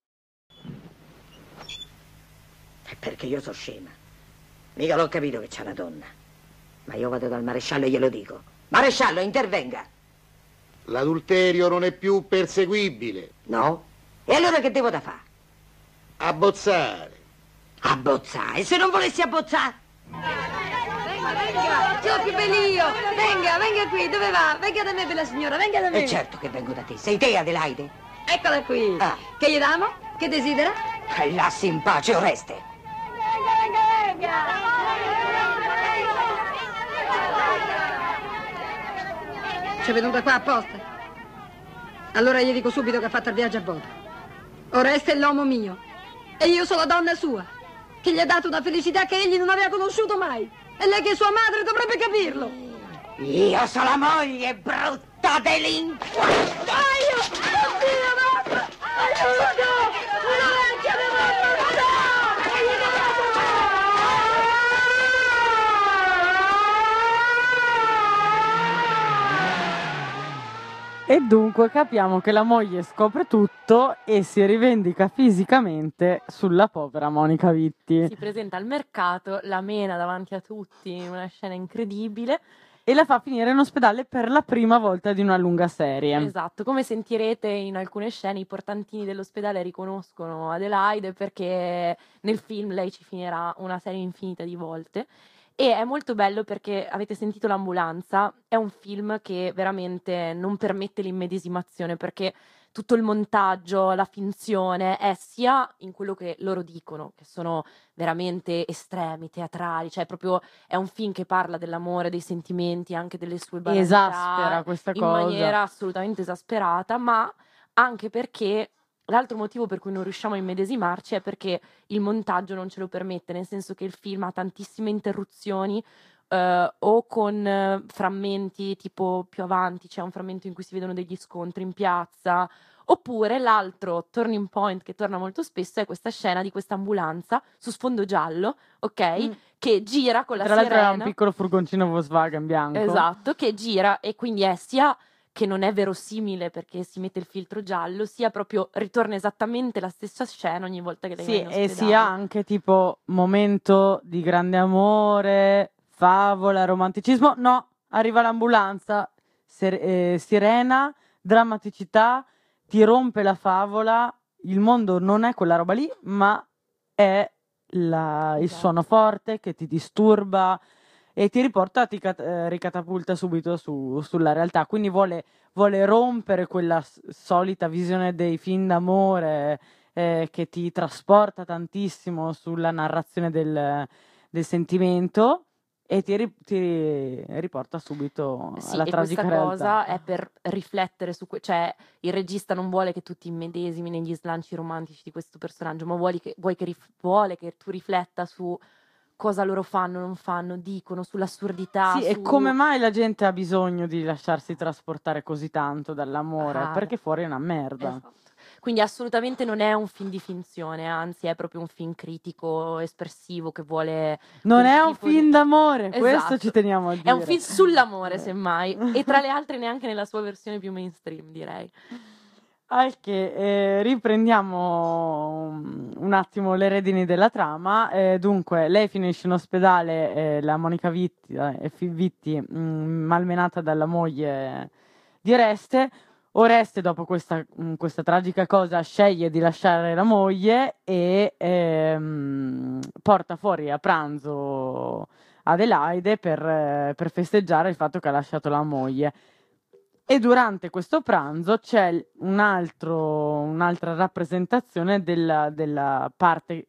Perché io sono scema. Mica l'ho capito che c'è una donna. Ma io vado dal maresciallo e glielo dico. Maresciallo, intervenga. L'adulterio non è più perseguibile. No? E allora che devo da fare? Abbozzare. Abbozzare? E se non volessi abbozzare? Venga, ce l'ho più bello io. Venga qui, dove va? Venga da me, bella signora, venga da me. E certo che vengo da te. Sei te, Adelaide? Eccola qui. Ah. Che gli damo? Che desidera? E lassi in pace Oreste. C'è venuta qua apposta. Allora gli dico subito che ha fatto il viaggio a bordo. Oreste è l'uomo mio. E io sono la donna sua, che gli ha dato una felicità che egli non aveva conosciuto mai. E lei che è sua madre dovrebbe capirlo. Io sono la moglie, brutta delinquente! Oddio, mamma! Aiuto! Una vecchia di mamma! E dunque capiamo che la moglie scopre tutto e si rivendica fisicamente sulla povera Monica Vitti. Si presenta al mercato, la mena davanti a tutti, una scena incredibile. E la fa finire in ospedale per la prima volta di una lunga serie. Esatto, come sentirete in alcune scene i portantini dell'ospedale riconoscono Adelaide perché nel film lei ci finirà una serie infinita di volte. E è molto bello perché avete sentito l'ambulanza, è un film che veramente non permette l'immedesimazione perché tutto il montaggio, la finzione è sia in quello che loro dicono, che sono veramente estremi, teatrali, cioè proprio è un film che parla dell'amore, dei sentimenti, anche delle sue banalità, Esaspera questa in cosa. maniera assolutamente esasperata, ma anche perché l'altro motivo per cui non riusciamo a immedesimarci è perché il montaggio non ce lo permette, nel senso che il film ha tantissime interruzioni o con frammenti tipo più avanti, c'è un frammento in cui si vedono degli scontri in piazza, oppure l'altro turning point che torna molto spesso è questa scena di questa ambulanza su sfondo giallo, ok? Che gira con la Tra l'altro sirena. era un piccolo furgoncino Volkswagen bianco. Esatto, che gira e quindi è sia che non è verosimile perché si mette il filtro giallo, sia proprio ritorna esattamente la stessa scena ogni volta che lei va in Sì, e ospedale. sia anche tipo momento di grande amore, favola, romanticismo. No, arriva l'ambulanza, sirena, drammaticità, ti rompe la favola, il mondo non è quella roba lì, ma è il suono forte che ti disturba e ti riporta, ricatapulta subito sulla realtà. Quindi vuole rompere quella solita visione dei film d'amore che ti trasporta tantissimo sulla narrazione del sentimento e ti riporta subito alla tragica questa realtà. cosa è per riflettere su cioè il regista non vuole che tu ti immedesimi negli slanci romantici di questo personaggio, ma vuole che tu rifletta su cosa loro fanno, non fanno, dicono, sull'assurdità. Sì, e come mai la gente ha bisogno di lasciarsi trasportare così tanto dall'amore? Perché fuori è una merda. Esatto. Quindi assolutamente non è un film di finzione, anzi è proprio un film critico, espressivo, che vuole... Non è un film d'amore, Esatto. Questo ci teniamo a dire. È un film sull'amore, semmai, e tra le altre neanche nella sua versione più mainstream, direi. Al che riprendiamo un attimo le redini della trama. Dunque, lei finisce in ospedale, la Monica Vitti, malmenata dalla moglie di Oreste. Oreste, dopo questa tragica cosa, sceglie di lasciare la moglie e porta fuori a pranzo Adelaide per festeggiare il fatto che ha lasciato la moglie. E durante questo pranzo c'è un'altra rappresentazione della parte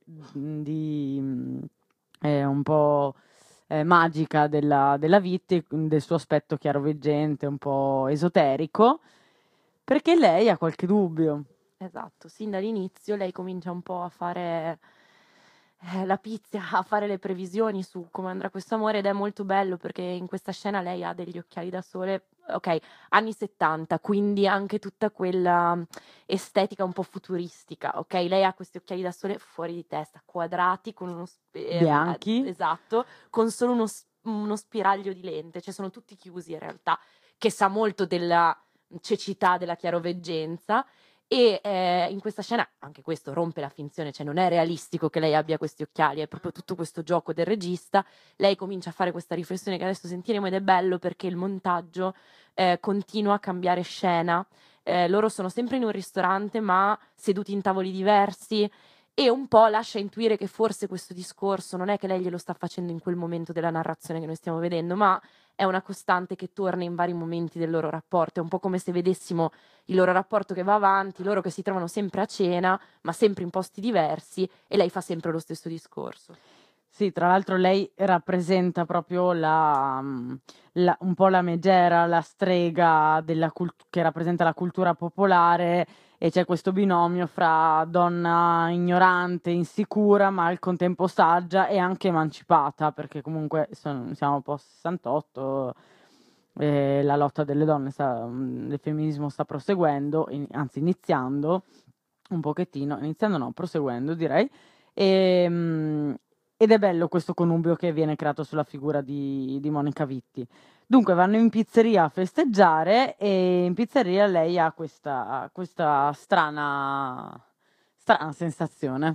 un po' magica della Vitti, del suo aspetto chiaroveggente, un po' esoterico, perché lei ha qualche dubbio. Esatto, sin dall'inizio lei comincia un po' a fare la pizza, a fare le previsioni su come andrà questo amore, ed è molto bello perché in questa scena lei ha degli occhiali da sole, ok, anni 70, quindi anche tutta quella estetica un po' futuristica, ok? Lei ha questi occhiali da sole fuori di testa, quadrati, con uno bianchi, esatto, con solo uno spiraglio di lente, cioè sono tutti chiusi in realtà, che sa molto della cecità, della chiaroveggenza. E in questa scena anche questo rompe la finzione, cioè non è realistico che lei abbia questi occhiali, è proprio tutto questo gioco del regista. Lei comincia a fare questa riflessione che adesso sentiremo, ed è bello perché il montaggio continua a cambiare scena. Loro sono sempre in un ristorante ma seduti in tavoli diversi, e un po' lascia intuire che forse questo discorso non è che lei glielo sta facendo in quel momento della narrazione che noi stiamo vedendo, ma è una costante che torna in vari momenti del loro rapporto. È un po' come se vedessimo il loro rapporto che va avanti, loro che si trovano sempre a cena, ma sempre in posti diversi, e lei fa sempre lo stesso discorso. Sì, tra l'altro lei rappresenta proprio un po' la megera, la strega che rappresenta la cultura popolare, e c'è questo binomio fra donna ignorante, insicura, ma al contempo saggia e anche emancipata, perché comunque siamo post 68, la lotta delle donne, del femminismo sta proseguendo, anzi iniziando un pochettino, proseguendo direi, ed è bello questo connubio che viene creato sulla figura di Monica Vitti. Dunque vanno in pizzeria a festeggiare, e in pizzeria lei ha questa strana sensazione.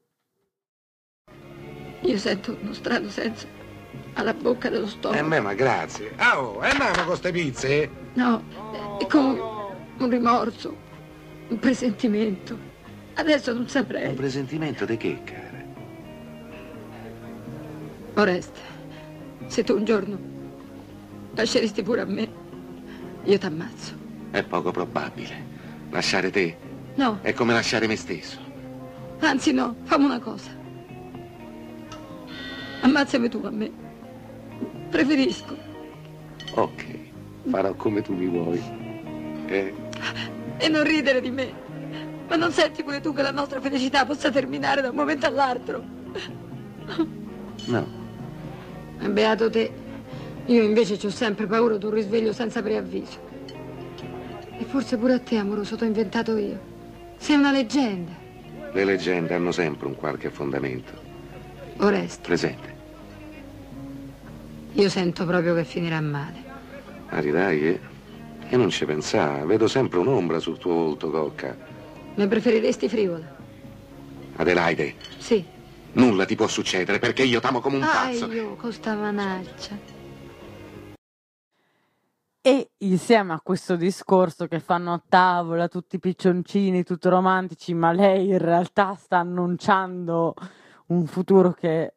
Io sento uno strano senso alla bocca dello stomaco. Ma grazie. Andiamo con ste pizze? No, è come un rimorso, un presentimento. Adesso non saprei. Un presentimento di che, cara? Oreste, se tu un giorno lasceresti pure a me, io t'ammazzo. È poco probabile. Lasciare te? No. È come lasciare me stesso. Anzi no, fammi una cosa. Ammazzami tu a me. Preferisco. Ok, farò come tu mi vuoi. E non ridere di me. Ma non senti pure tu che la nostra felicità possa terminare da un momento all'altro? No. Beato te. Io invece c'ho sempre paura d'un risveglio senza preavviso. E forse pure a te, amoroso, t'ho inventato io. Sei una leggenda. Le leggende hanno sempre un qualche fondamento. Oreste. Presente. Io sento proprio che finirà male. Dai, io non ci pensavo. Vedo sempre un'ombra sul tuo volto, Cocca. Ne preferiresti frivola? Adelaide. Sì. Nulla ti può succedere perché io t'amo come un pazzo. Io con sta manaccia. E insieme a questo discorso che fanno a tavola, tutti piccioncini, tutti romantici, ma lei in realtà sta annunciando un futuro che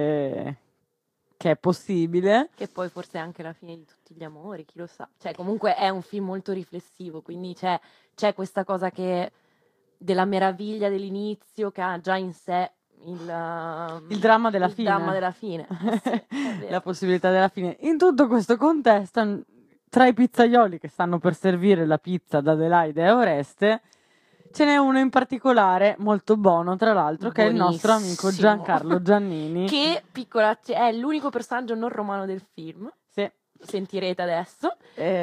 è possibile. Che poi forse è anche la fine di tutti gli amori, chi lo sa. Cioè, comunque è un film molto riflessivo, quindi c'è questa cosa della meraviglia dell'inizio che ha già in sé il dramma della fine. Il dramma della fine. Sì, la possibilità della fine. In tutto questo contesto, tra i pizzaioli che stanno per servire la pizza ad Adelaide e Oreste, ce n'è uno in particolare molto buono, tra l'altro, che è il nostro amico Giancarlo Giannini. Che, è l'unico personaggio non romano del film. Sì. Sentirete adesso.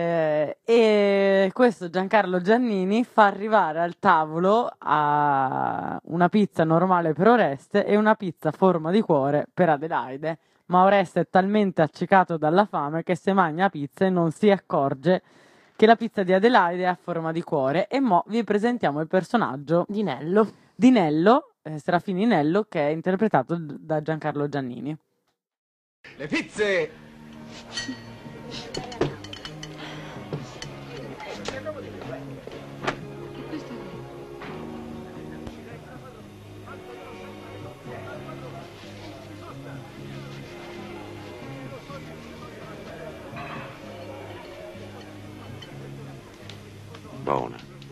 E questo Giancarlo Giannini fa arrivare al tavolo una pizza normale per Oreste e una pizza a forma di cuore per Adelaide. Ma Oreste è talmente accecato dalla fame che se mangia pizza e non si accorge che la pizza di Adelaide è a forma di cuore. E mo vi presentiamo il personaggio di Nello. Serafini Nello, che è interpretato da Giancarlo Giannini. Le pizze! Buona.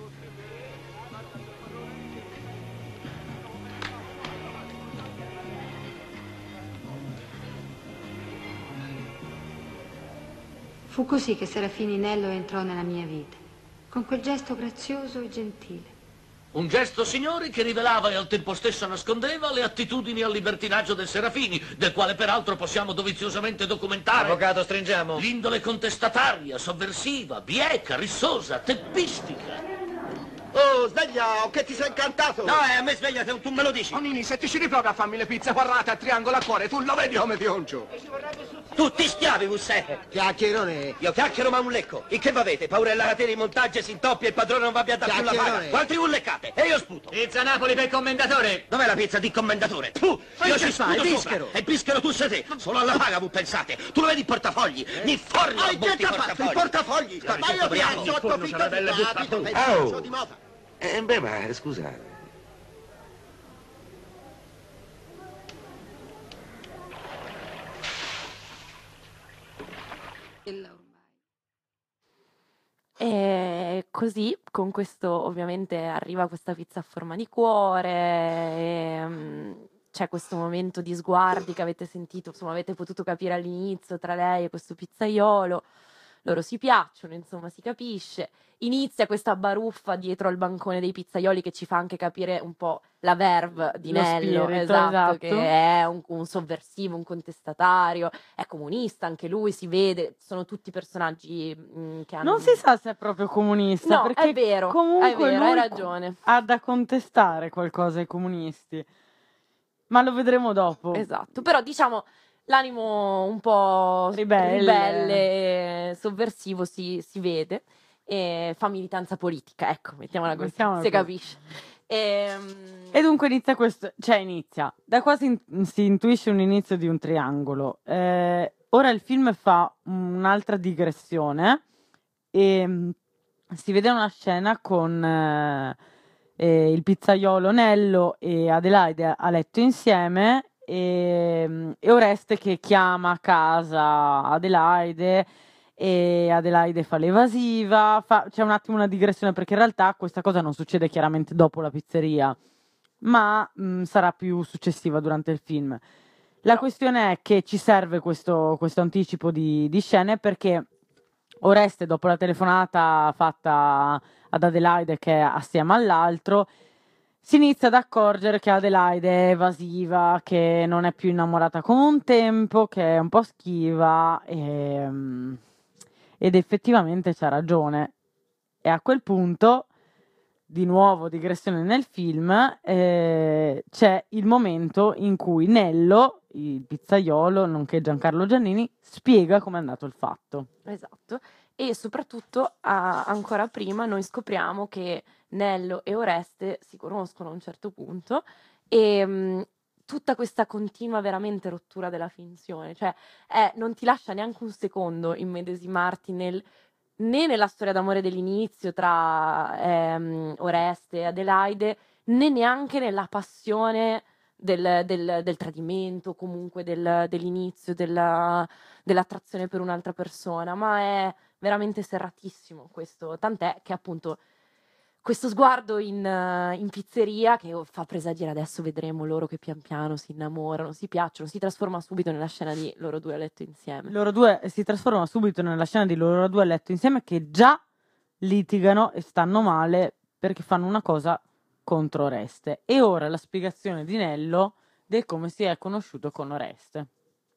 Fu così che Serafini Nello entrò nella mia vita, con quel gesto grazioso e gentile. Un gesto, signori, che rivelava e al tempo stesso nascondeva le attitudini al libertinaggio del Serafini, del quale peraltro possiamo doviziosamente documentare... Avvocato, stringiamo. ...l'indole contestataria, sovversiva, bieca, rissosa, teppistica. Oh, sveglia, che ti sei incantato? No, a me sveglia se tu me lo dici. Oh, Nini, se ti ci riprovi a farmi le pizze quadrate a triangolo a cuore, tu lo vedi come pioncio? Tutti schiavi, Musse. Chiacchierone. Io chiacchiero ma un lecco. E che avete? Paura della catena di montaggio si intoppia e il padrone non va via da più la paga. Quanti un leccate? E io sputo. Pizza Napoli per il commendatore. Dov'è la pizza di commendatore? Io ci sputo sopra. E bischero tu sei te. Solo alla paga voi pensate. Tu lo vedi i portafogli? Mi forno a butti i portafogli. I portafogli. Ma io piazzo 8 pizze di moda. Ma scusate. E così, con questo, ovviamente, arriva questa pizza a forma di cuore, c'è questo momento di sguardi che avete sentito, insomma, avete potuto capire all'inizio tra lei e questo pizzaiolo. Loro si piacciono, insomma, si capisce. Inizia questa baruffa dietro al bancone dei pizzaioli che ci fa anche capire un po' la verve di Lo Nello, spirito, esatto, che esatto. è un sovversivo, un contestatario, è comunista, anche lui si vede, sono tutti personaggi che hanno... Non si sa se è proprio comunista, No, perché è vero, comunque è vero, lui hai ragione. ha da contestare qualcosa ai comunisti, ma lo vedremo dopo. Esatto, però diciamo l'animo un po' ribelle, sovversivo si vede, e fa militanza politica, ecco, mettiamola così, Mettiamola si così. capisce. E dunque inizia questo, cioè inizia, da qua si intuisce un inizio di un triangolo. Ora il film fa un'altra digressione e si vede una scena con il pizzaiolo Nello e Adelaide a letto insieme e Oreste che chiama a casa Adelaide e Adelaide fa l'evasiva, c'è un attimo una digressione perché in realtà questa cosa non succede chiaramente dopo la pizzeria, ma sarà più successiva durante il film. La questione è che ci serve questo anticipo di scene perché Oreste, dopo la telefonata fatta ad Adelaide che è assieme all'altro, si inizia ad accorgere che Adelaide è evasiva, che non è più innamorata come un tempo, che è un po' schiva ed effettivamente c'ha ragione. E a quel punto, di nuovo digressione nel film, c'è il momento in cui Nello, il pizzaiolo, nonché Giancarlo Giannini, spiega com'è andato il fatto. Esatto, e soprattutto ancora prima noi scopriamo che Nello e Oreste si conoscono a un certo punto e tutta questa continua veramente rottura della finzione, cioè non ti lascia neanche un secondo immedesimarti né nella storia d'amore dell'inizio tra Oreste e Adelaide, né neanche nella passione del tradimento, comunque dell'inizio, dell'attrazione per un'altra persona, ma è veramente serratissimo questo, tant'è che appunto questo sguardo in pizzeria che fa presagire, adesso vedremo loro che pian piano si innamorano, si piacciono, si trasforma subito nella scena di loro due a letto insieme. Loro due si trasformano subito nella scena di loro due a letto insieme che già litigano e stanno male perché fanno una cosa contro Oreste. E ora la spiegazione di Nello del come si è conosciuto con Oreste.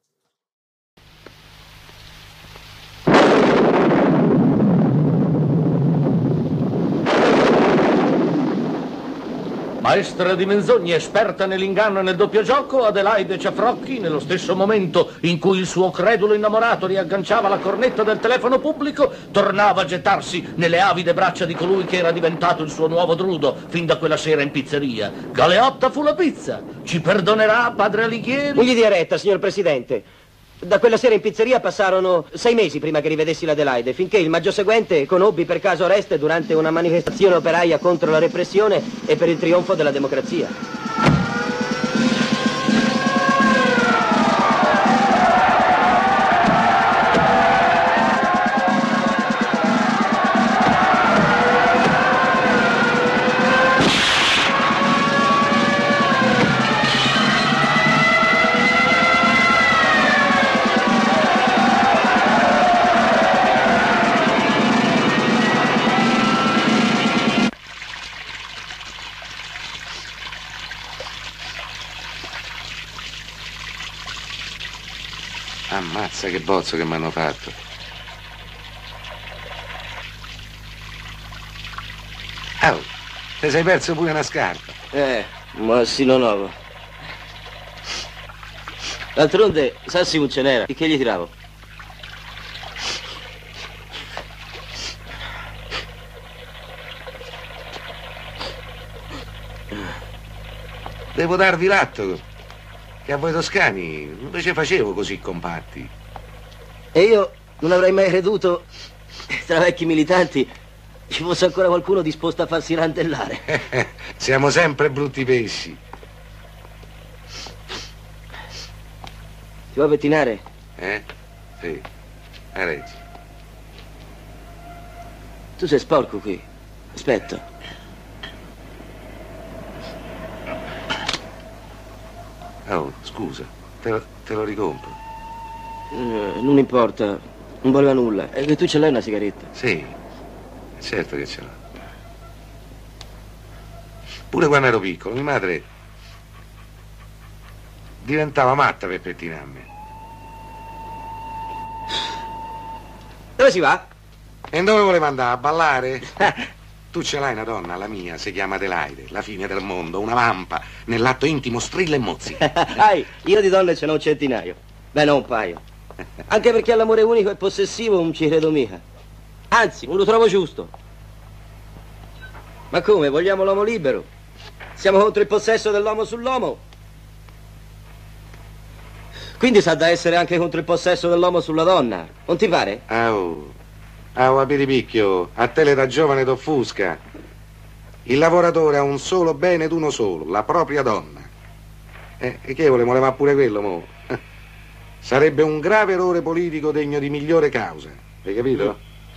Maestra di menzogne, esperta nell'inganno e nel doppio gioco, Adelaide Ciafrocchi, nello stesso momento in cui il suo credulo innamorato riagganciava la cornetta del telefono pubblico, tornava a gettarsi nelle avide braccia di colui che era diventato il suo nuovo drudo fin da quella sera in pizzeria. Galeotta fu la pizza. Ci perdonerà, padre Alighieri? Non gli dia retta, signor Presidente. Da quella sera in pizzeria passarono 6 mesi prima che rivedessi l'Adelaide, finché il maggio seguente conobbi per caso Oreste durante una manifestazione operaia contro la repressione e per il trionfo della democrazia. Ammazza che bozzo che mi hanno fatto. Oh, ti sei perso pure una scarpa. Ma sì, no, no. D'altronde, sassi non ce n'era. Che gli tiravo? Devo darvi l'atto che a voi toscani non ve ce facevo così compatti. E io non avrei mai creduto, tra vecchi militanti, ci fosse ancora qualcuno disposto a farsi rantellare. Siamo sempre brutti pesci. Ti vuoi pettinare? Sì, Reggi. Tu sei sporco qui. Aspetta. Oh, scusa, te lo ricompro. Non importa, non voleva nulla. È che tu ce l'hai una sigaretta. Sì, certo che ce l'ho. Pure quando ero piccolo, mia madre diventava matta per pettinarmi. Dove si va? E dove voleva andare? A ballare? Tu ce l'hai una donna, la mia, si chiama Adelaide, la fine del mondo, una vampa, nell'atto intimo strilla e mozzica. Io di donne ce n'ho un centinaio. Beh, no, un paio. Anche perché all'amore unico e possessivo non ci credo mica. Anzi, non lo trovo giusto. Ma come, vogliamo l'uomo libero? Siamo contro il possesso dell'uomo sull'uomo? Quindi sa da essere anche contro il possesso dell'uomo sulla donna, non ti pare? A piripicchio, a te l'età giovane t'offusca. Il lavoratore ha un solo bene ed uno solo, la propria donna. E che voleva pure quello, mo? Sarebbe un grave errore politico degno di migliore causa, hai capito?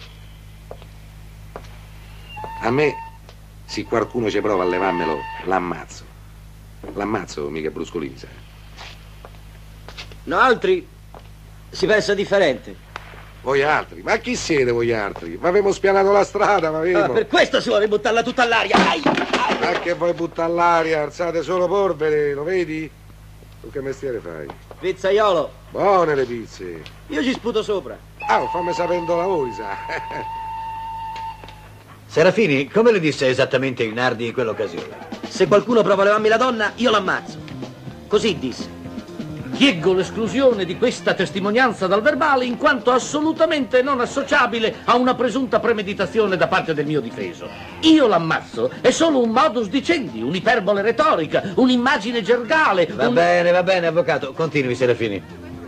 A me, se qualcuno ci prova a levarmelo, l'ammazzo. L'ammazzo, mica bruscolini, sai. No, altri si pensa differente. Voi altri? Ma chi siete voi altri? Ma avevo spianato la strada, ma avevo. Per questo si vuole buttarla tutta all'aria. Ma che vuoi buttare all'aria? Alzate solo polvere, lo vedi? Tu che mestiere fai? Pizzaiolo. Buone le pizze. Io ci sputo sopra. Fammi sapendo lavori, sa. Serafini, come le disse esattamente il Nardi in quell'occasione? Se qualcuno prova a levarmi la donna, io l'ammazzo. Così disse. Chieggo l'esclusione di questa testimonianza dal verbale in quanto assolutamente non associabile a una presunta premeditazione da parte del mio difeso. Io l'ammazzo è solo un modus dicendi, un'iperbole retorica, un'immagine gergale. Va bene, avvocato. Continui, Serafini.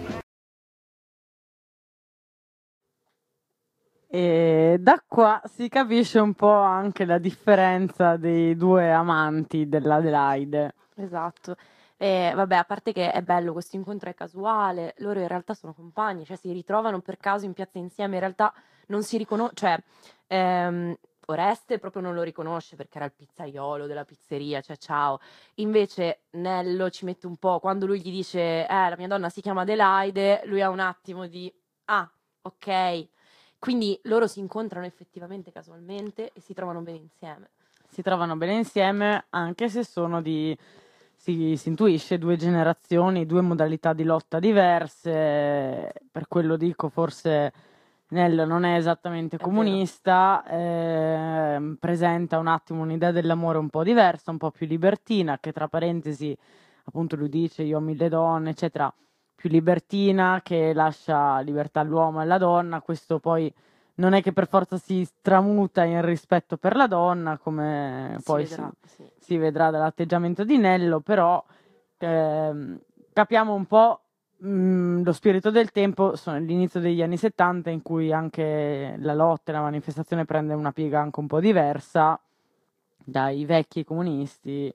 E da qua si capisce un po' anche la differenza dei due amanti dell'Adelaide. Esatto. Vabbè, a parte che è bello, questo incontro è casuale, loro in realtà sono compagni, cioè si ritrovano per caso in piazza insieme, in realtà non si riconosce, Oreste proprio non lo riconosce perché era il pizzaiolo della pizzeria, cioè ciao. Invece Nello ci mette un po', quando lui gli dice la mia donna si chiama Adelaide, lui ha un attimo di ok. Quindi loro si incontrano effettivamente casualmente e si trovano bene insieme. Si trovano bene insieme anche se sono si intuisce due generazioni, due modalità di lotta diverse, per quello dico forse Nello non è esattamente comunista, presenta un attimo un'idea dell'amore un po' diversa, un po' più libertina, che tra parentesi appunto lui dice io ho 1000 donne eccetera, più libertina, che lascia libertà all'uomo e alla donna. Questo poi non è che per forza si tramuta in rispetto per la donna, come poi si vedrà dall'atteggiamento di Nello, però capiamo un po' lo spirito del tempo, sono l'inizio degli anni 70 in cui anche la lotta e la manifestazione prende una piega anche un po' diversa dai vecchi comunisti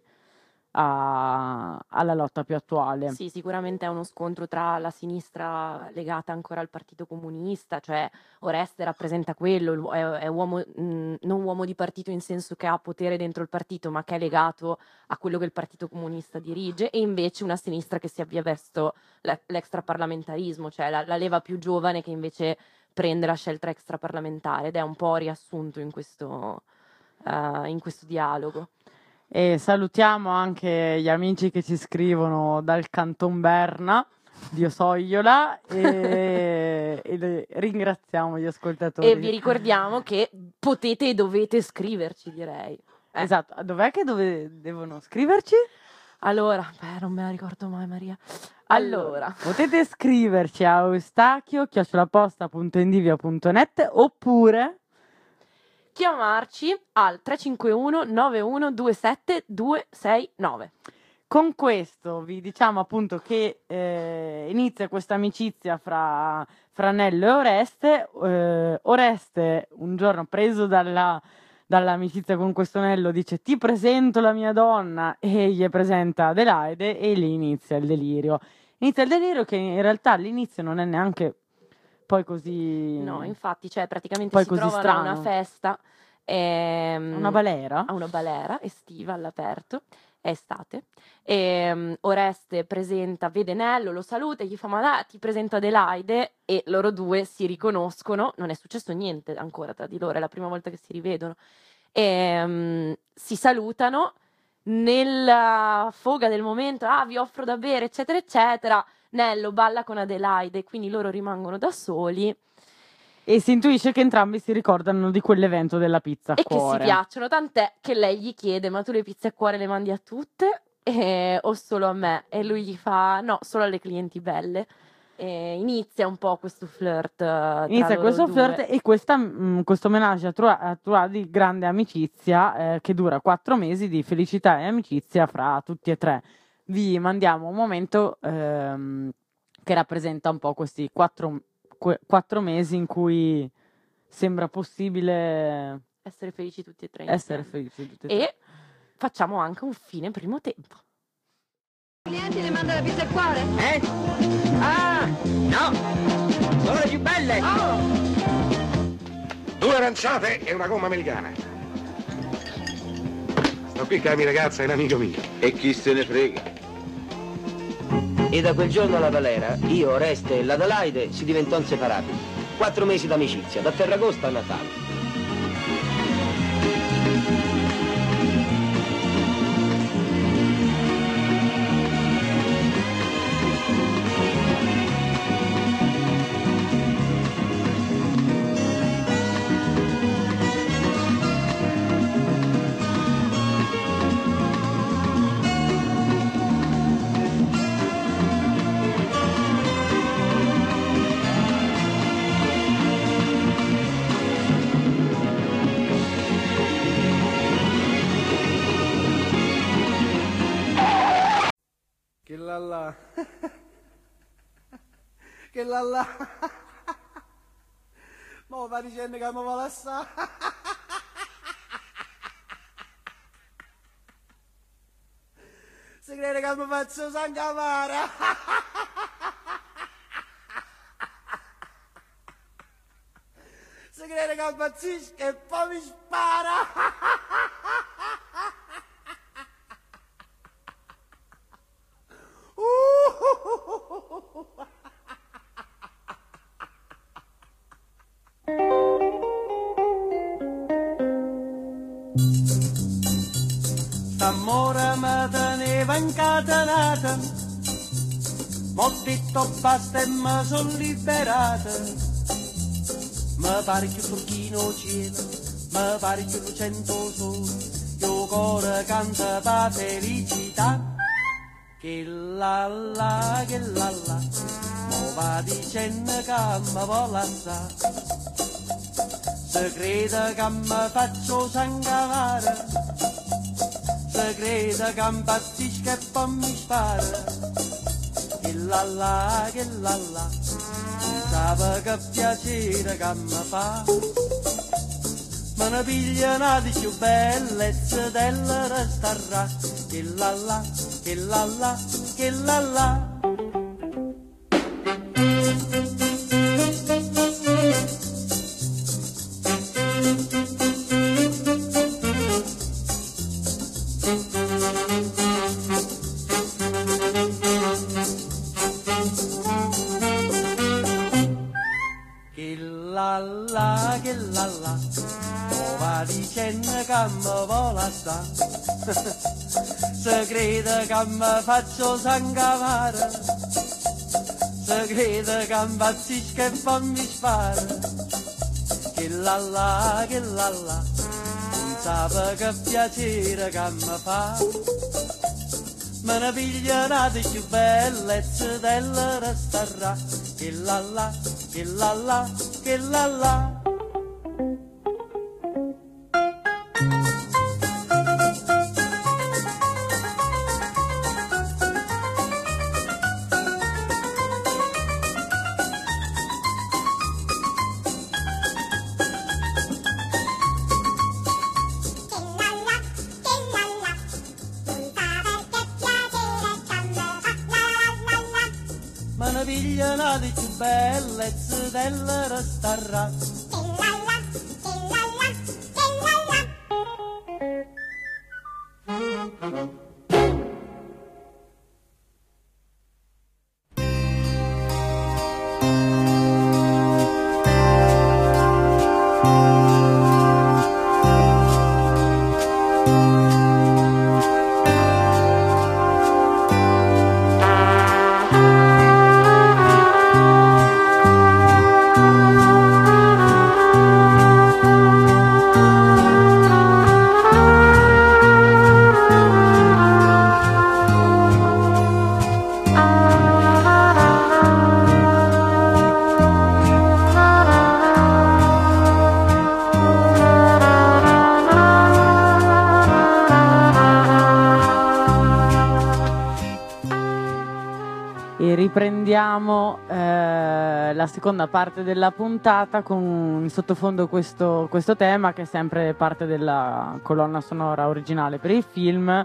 alla lotta più attuale. Sì, sicuramente è uno scontro tra la sinistra legata ancora al Partito Comunista, cioè Oreste rappresenta quello, è uomo, non uomo di partito in senso che ha potere dentro il partito, ma che è legato a quello che il Partito Comunista dirige, e invece una sinistra che si avvia verso l'extraparlamentarismo, cioè la leva più giovane che invece prende la scelta extraparlamentare, ed è un po' riassunto in questo dialogo. E salutiamo anche gli amici che ci scrivono dal Canton Berna di Osogliola e ringraziamo gli ascoltatori. E vi ricordiamo che potete e dovete scriverci, direi. Esatto, dov'è che devono scriverci? Allora, non me la ricordo mai, Maria. Allora, potete scriverci a eustachio@posta.indivia.net oppure chiamarci al 351 9127 269. Con questo vi diciamo appunto che inizia questa amicizia fra Nello e Oreste. Oreste un giorno preso dall'amicizia con questo Nello dice ti presento la mia donna e gli presenta Adelaide e lì inizia il delirio. Inizia il delirio che in realtà all'inizio non è neanche poi così... No, infatti, cioè praticamente Poi si così trovano a una strano. festa. Una balera? A una balera estiva all'aperto, è estate. Oreste vede Nello, lo saluta e gli fa: ma dai, ti presento Adelaide. E loro due si riconoscono, non è successo niente ancora tra di loro, è la prima volta che si rivedono. Si salutano nella foga del momento: vi offro da bere, eccetera eccetera. Nello balla con Adelaide, quindi loro rimangono da soli. E si intuisce che entrambi si ricordano di quell'evento della pizza a E che cuore. si piacciono, tant'è che lei gli chiede: ma tu le pizze a cuore le mandi a tutte o solo a me? E lui gli fa: no, solo alle clienti belle. E inizia un po' questo flirt tra Inizia loro questo due. flirt e questo menage à trois di grande amicizia che dura 4 mesi di felicità e amicizia fra tutti e tre. Vi mandiamo un momento che rappresenta un po' questi 4 mesi in cui sembra possibile essere felici tutti e tre essere insieme. felici tutti e tre. E facciamo anche un fine primo tempo. I clienti le manda la pizza al cuore? Ah, no! Sono le più belle! 2 aranciate e una gomma americana. Sto qui che la mia ragazza è un amico mio. E chi se ne frega? E da quel giorno alla balera, io, Oreste e l'Adelaide si diventò inseparabili. 4 mesi d'amicizia, da Ferragosto a Natale. Che là. Che là. Ma va dicendo che mi vuole assare. Si crede che mi faccio sangavare. Si crede che impazzisco e poi mi spara. St'amore mi teneva incatenata, m'ho detto basta e mi son liberata. Mi pare che turchino cielo, mi pare che lucento sole, io cuore canta pa felicità. Che la, mo va dicendo che mi vuole assare. Se crede che mi faccio sangavare, se crede che impazzisco e poi mi spara. Che la, sape che piacere che mi fa. Me ne piglia una di più bellezze della restarà. Che la, che la. Che la, mo va dicendo che mi vuole assare. Se crede che mi faccio sangavare, se crede che impazzisco e poi mi spara. Che la, non sape che piacere che mi fa. Me ne piglia una di più bellezze della restarà. Che la, che la. Me ne figlia nati più bellezze della restarà. Riprendiamo la seconda parte della puntata con in sottofondo questo tema che è sempre parte della colonna sonora originale per il film,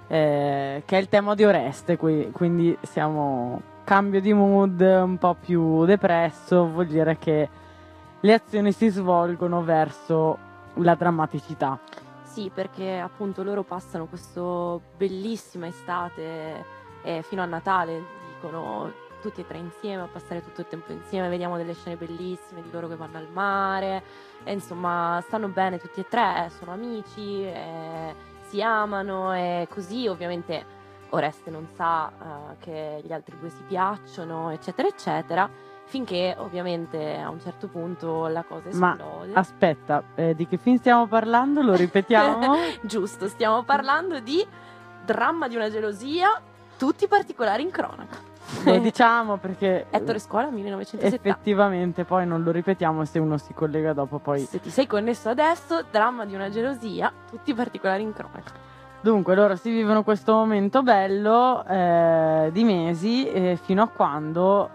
che è il tema di Oreste, quindi siamo cambio di mood, un po' più depresso, vuol dire che le azioni si svolgono verso la drammaticità. Sì, perché appunto loro passano questa bellissima estate fino a Natale, tutti e tre insieme, a passare tutto il tempo insieme, vediamo delle scene bellissime di loro che vanno al mare, e insomma stanno bene tutti e tre, sono amici, si amano, e così ovviamente Oreste non sa che gli altri due si piacciono, eccetera eccetera, finché ovviamente a un certo punto la cosa esplode. Ma aspetta, di che film stiamo parlando? Lo ripetiamo? Giusto, stiamo parlando di Dramma di una gelosia, tutti particolari in cronaca. Lo diciamo perché Ettore Scuola 1970. effettivamente poi non lo ripetiamo, se uno si collega dopo poi. Se ti sei connesso adesso, Dramma di una gelosia, tutti particolari in cronaca. Dunque loro si vivono questo momento bello di mesi, fino a quando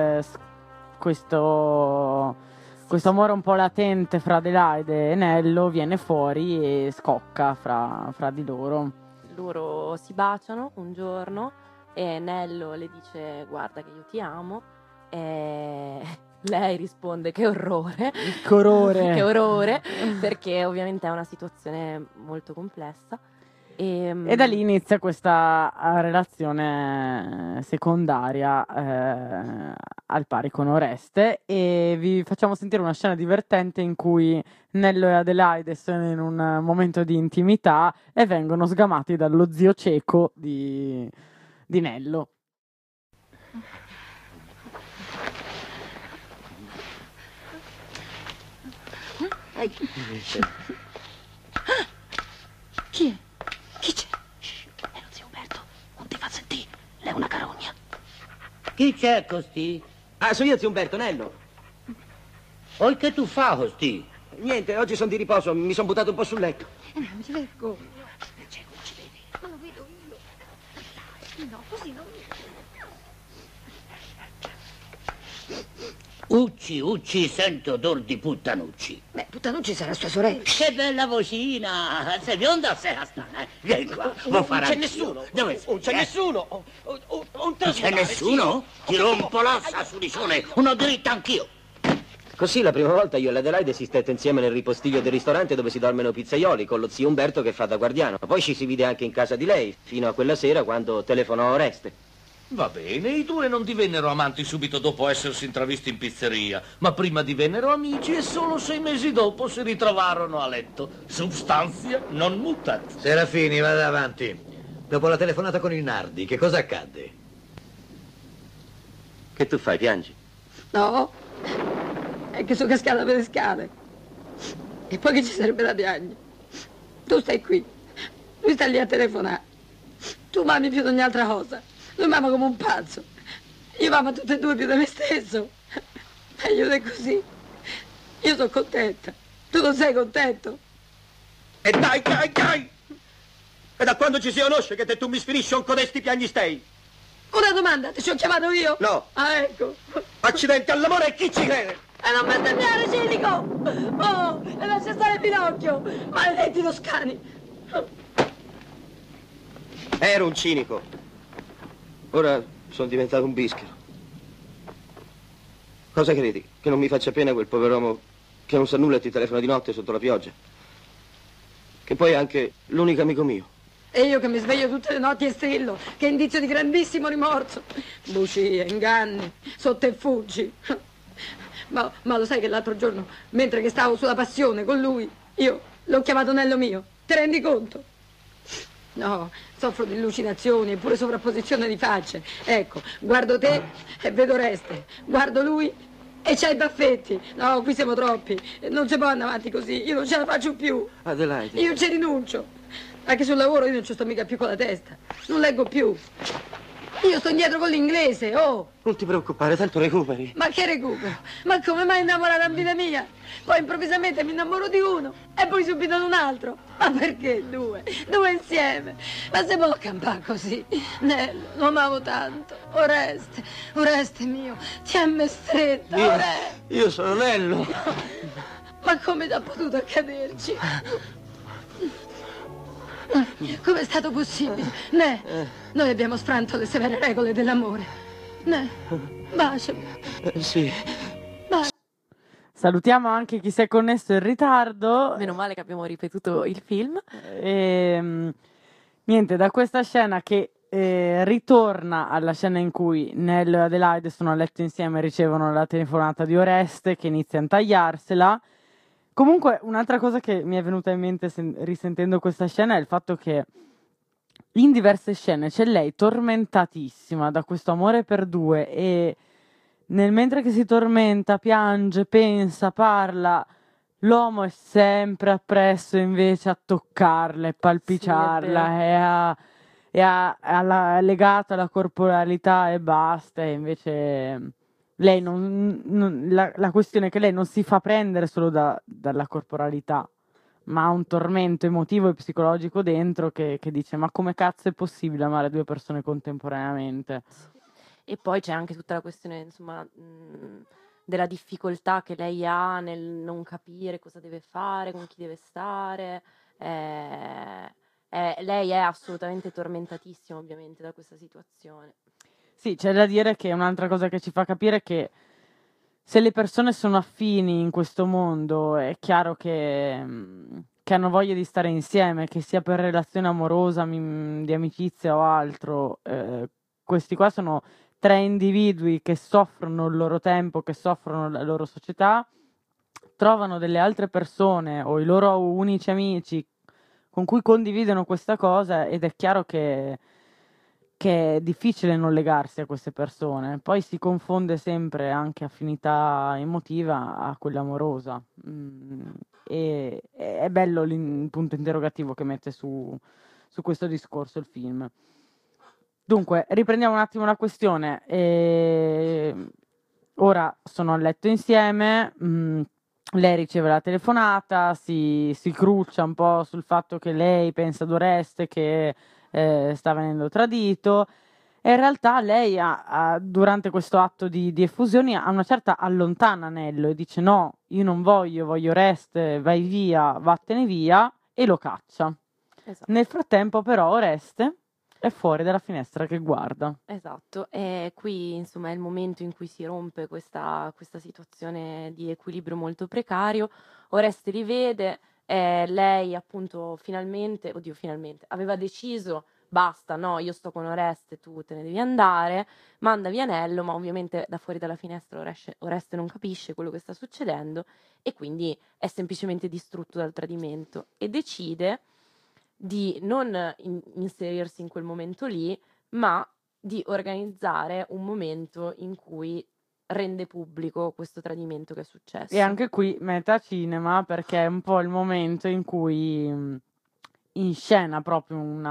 questo amore un po' latente fra Adelaide e Nello viene fuori e scocca fra di loro. Loro si baciano un giorno e Nello le dice guarda che io ti amo, e lei risponde che orrore, che orrore, che orrore, perché ovviamente è una situazione molto complessa. E da lì inizia questa relazione secondaria al pari con Oreste, e vi facciamo sentire una scena divertente in cui Nello e Adelaide sono in un momento di intimità e vengono sgamati dallo zio cieco di Nello. Chi è? Chi c'è? È lo zio Umberto, non ti fa sentire, lei è una carogna. Chi c'è costì? Ah, sono io, zio Umberto, Nello. Oi che tu fa costì? Niente, oggi sono di riposo, mi sono buttato un po' sul letto. Mi vergogno. Non ci vedi. Ma lo vedo io. No, così non... Ucci, sento odor di puttanucci. Beh, puttanucci sarà sua sorella. Che bella vocina! Sei bionda o sei astana? Vieni qua, vuoi fare Non c'è nessuno. Dove sei? Non c'è nessuno. Non c'è nessuno? Ti rompo l'ossa su ricione, uno dritto anch'io. Così la prima volta io e l'Adelaide si stette insieme nel ripostiglio del ristorante dove si dormono pizzaioli, con lo zio Umberto che fa da guardiano. Poi ci si vide anche in casa di lei, fino a quella sera quando telefonò Oreste. Va bene, i due non divennero amanti subito dopo essersi intravisti in pizzeria, ma prima divennero amici e solo 6 mesi dopo si ritrovarono a letto. Substanzia non mutat. Serafini, vada avanti. Dopo la telefonata con il Nardi, che cosa accadde? Che tu fai, piangi? No, è che sono cascata per le scale. E poi che ci sarebbe da piangere? Tu stai qui, lui sta lì a telefonare. Tu mami più di ogni altra cosa. Lui m'ama come un pazzo. Io m'amo tutte e due più di me stesso. Meglio di così. Io sono contenta. Tu non sei contento? E dai! E da quando ci si conosce che te tu mi sfinisci con codesti piagnistei? Una domanda, ti ci ho chiamato io? No. Ah, ecco. Accidenti all'amore e chi ci crede? E non bestemmiare, cinico! Oh, e lascia stare Pinocchio! Maledetti toscani! Ero un cinico. Ora sono diventato un bischero. Cosa credi? Che non mi faccia pena quel pover'uomo che non sa nulla e ti telefona di notte sotto la pioggia? Che poi è anche l'unico amico mio. E io che mi sveglio tutte le notti e strillo, che è indizio di grandissimo rimorso. Bugie, inganni, sotterfugi. Ma lo sai che l'altro giorno, mentre che stavo sulla passione con lui, io l'ho chiamato Nello mio. Ti rendi conto? No, soffro di allucinazioni e pure sovrapposizione di facce. Ecco, guardo te e vedo Oreste. Guardo lui e c'ha i baffetti. No, qui siamo troppi. Non si può andare avanti così. Io non ce la faccio più. Adelaide. Io ci rinuncio. Anche sul lavoro io non ci sto mica più con la testa. Non leggo più. Io sto indietro con l'inglese, oh! Non ti preoccupare, tanto recuperi. Ma che recupero? Ma come mai innamorata in vita mia? Poi improvvisamente mi innamoro di uno e poi subito di un altro. Ma perché due? Due insieme? Ma se può campare così? Nello, lo amavo tanto. Oreste mio, tienimi stretta, Oreste. Io sono Nello. Ma come t'ha potuto accaderci? Come è stato possibile? Noi abbiamo sfranto le severe regole dell'amore. Baciami. Sì. Salutiamo anche chi si è connesso in ritardo. Meno male che abbiamo ripetuto il film. Niente, da questa scena che ritorna alla scena in cui Nello e Adelaide sono a letto insieme e ricevono la telefonata di Oreste che inizia a intagliarsela. Comunque, un'altra cosa che mi è venuta in mente risentendo questa scena è il fatto che in diverse scene c'è lei tormentatissima da questo amore per due e mentre che si tormenta, piange, pensa, parla, l'uomo è sempre appresso invece a toccarla e palpiciarla è legato alla corporalità e basta, e invece lei la questione è che lei non si fa prendere solo dalla corporalità, ma ha un tormento emotivo e psicologico dentro che dice: ma come cazzo è possibile amare due persone contemporaneamente? E poi c'è anche tutta la questione, insomma, della difficoltà che lei ha nel non capire cosa deve fare, con chi deve stare. Lei è assolutamente tormentatissima, ovviamente, da questa situazione. Sì, c'è da dire che un'altra cosa che ci fa capire è che se le persone sono affini in questo mondo, è chiaro che hanno voglia di stare insieme, che sia per relazione amorosa, di amicizia o altro. Questi qua sono tre individui che soffrono il loro tempo, che soffrono la loro società, trovano delle altre persone o i loro unici amici con cui condividono questa cosa, ed è chiaro che è difficile non legarsi a queste persone. Poi si confonde sempre anche affinità emotiva a quella amorosa. E è bello il punto interrogativo che mette su questo discorso il film. Dunque, riprendiamo un attimo la questione. Ora sono a letto insieme, lei riceve la telefonata, si cruccia un po' sul fatto che lei pensa ad Oreste che sta venendo tradito, e in realtà lei durante questo atto di effusioni a una certa allontana Nello e dice: no, io non voglio Oreste, vai via, vattene via, e lo caccia. Esatto. Nel frattempo però Oreste è fuori dalla finestra che guarda. Esatto, e qui insomma è il momento in cui si rompe questa situazione di equilibrio molto precario. Oreste li vede, lei appunto finalmente aveva deciso: basta, no, io sto con Oreste, tu te ne devi andare, manda via Nello, ma ovviamente da fuori dalla finestra Oreste non capisce quello che sta succedendo e quindi è semplicemente distrutto dal tradimento e decide di non inserirsi in quel momento lì, ma di organizzare un momento in cui rende pubblico questo tradimento che è successo. E anche qui metacinema, perché è un po' il momento in cui inscena proprio un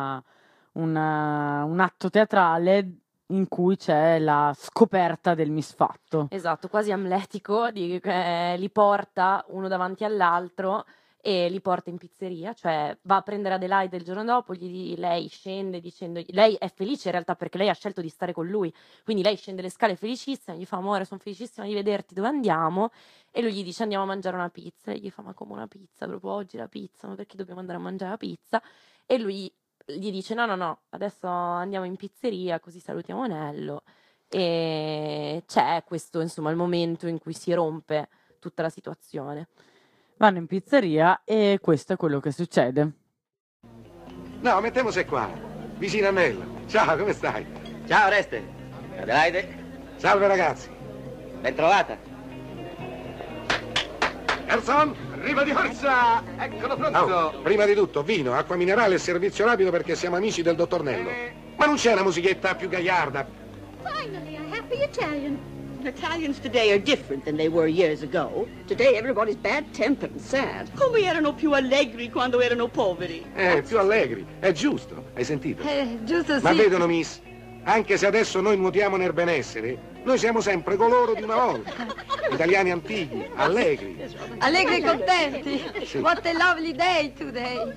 atto teatrale in cui c'è la scoperta del misfatto. Esatto, quasi amletico, li porta uno davanti all'altro e li porta in pizzeria, cioè va a prendere Adelaide il giorno dopo, lei scende dicendogli, lei è felice in realtà perché lei ha scelto di stare con lui, quindi lei scende le scale felicissima, gli fa: amore, sono felicissima di vederti, dove andiamo? E lui gli dice: andiamo a mangiare una pizza, e gli fa: ma come una pizza, proprio oggi la pizza, ma perché dobbiamo andare a mangiare la pizza? E lui gli dice: no, adesso andiamo in pizzeria così salutiamo Nello. e c'è questo, insomma, il momento in cui si rompe tutta la situazione. Vanno in pizzeria e questo è quello che succede. No, mettiamoci qua, vicino a Nello. Ciao, come stai? Ciao, Oreste. Adelaide. Salve, ragazzi. Ben trovata. Gerson, arriva di forza! Eccolo pronto! Prima di tutto, vino, acqua minerale e servizio rapido perché siamo amici del dottor Nello. Ma non c'è una musichetta più gagliarda? Finally, a happy Italian. Italians today are different than they were years ago. Today everybody's bad-tempered and sad. Come erano più allegri quando erano poveri? Più allegri. È giusto, hai sentito? Giusto, sì. Ma vedono, miss, anche se adesso noi nuotiamo nel benessere, noi siamo sempre coloro di una volta. Italiani antichi, allegri. Allegri e contenti. Sì. What a lovely day today.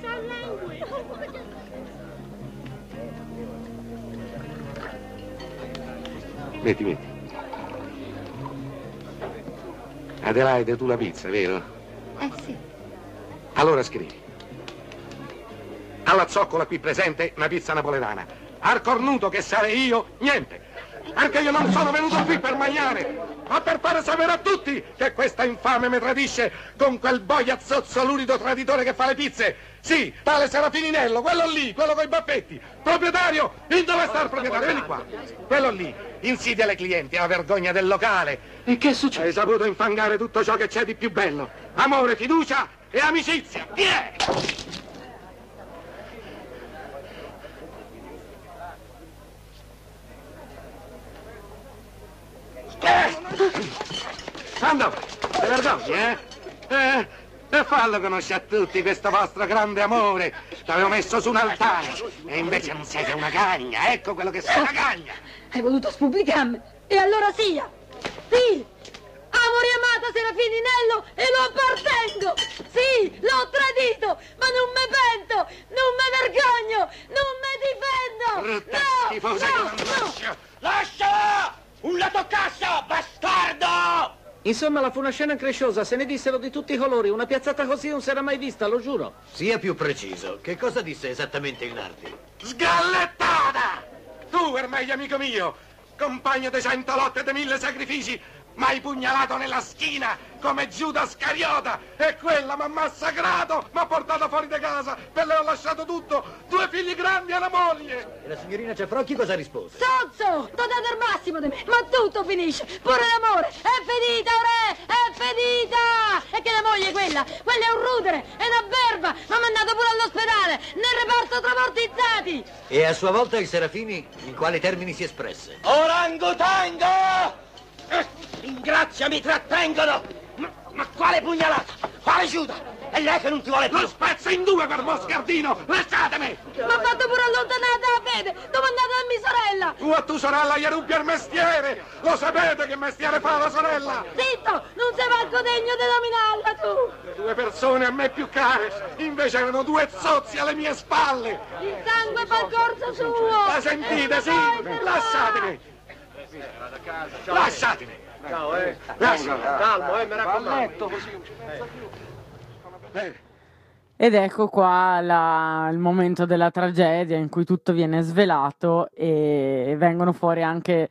Metti. Adelaide, tu la pizza, vero? Sì. Allora scrivi. Alla zoccola qui presente una pizza napoletana. Al cornuto che sarei io, niente. Perché io non sono venuto qui per mangiare, ma per fare sapere a tutti che questa infame mi tradisce con quel boia zozzo lurido traditore che fa le pizze. Sì, tale Serafininello, quello lì, quello coi baffetti. Proprietario, in dove sta il proprietario? Vieni qua. Quello lì, insidia le clienti, è la vergogna del locale. E che succede? Hai saputo infangare tutto ciò che c'è di più bello. Amore, fiducia e amicizia. Vieni! Ando, te vergogni, E fallo conoscere a tutti questo vostro grande amore. T'avevo messo su un altare e invece non sei che una cagna. Ecco quello che sei, una cagna. Hai voluto spubblicarmi. E allora sia. Sì. Amo riamata Serafininello e lo appartengo. Sì, l'ho tradito, ma non me pento, non me vergogno, non me difendo. Brutta schifosa che non lascia. Lasciala! Un lato cassa, bastardo! Insomma, la fu una scena incresciosa, se ne dissero di tutti i colori. Una piazzata così non si era mai vista, lo giuro. Sia più preciso. Che cosa disse esattamente il Nardi? Sgallettata! Tu, Ermeglio, amico mio, compagno di 100 lotte e di 1000 sacrifici, m'hai pugnalato nella schiena come Giuda Scariota e quella m'ha massacrato, m'ha portato fuori di casa, per le ho lasciato tutto, 2 figli grandi e una moglie. E la signorina Ciafrocchi cosa rispose? Sozzo, t'ho dato il massimo di me, ma tutto finisce, pure l'amore, è finita, re, è finita! E che la moglie quella è un rudere, è una berba, m'ha mandato pure all'ospedale, nel reparto travortizzati! E a sua volta il Serafini in quali termini si espresse? Orangotango! Ringrazia, mi trattengono! Ma quale pugnalata? Quale Giuda? È lei che non ti vuole più! Lo spezzo in due per moscardino! Lasciatemi! M'ha fatto pure allontanata la fede! Dove è andata mia sorella? Tu a tua sorella gli rubi il mestiere! Lo sapete che mestiere fa la sorella? Zitto! Non sei manco degno di nominarla tu! Le 2 persone a me più care, invece erano 2 zozzi alle mie spalle! Il sangue fa corso suo! La sentite, sì? Lasciatemi! Lasciatemi! Ciao, Lasciatemi! Calmo, mi raccomando. Ed ecco qua il momento della tragedia in cui tutto viene svelato e vengono fuori anche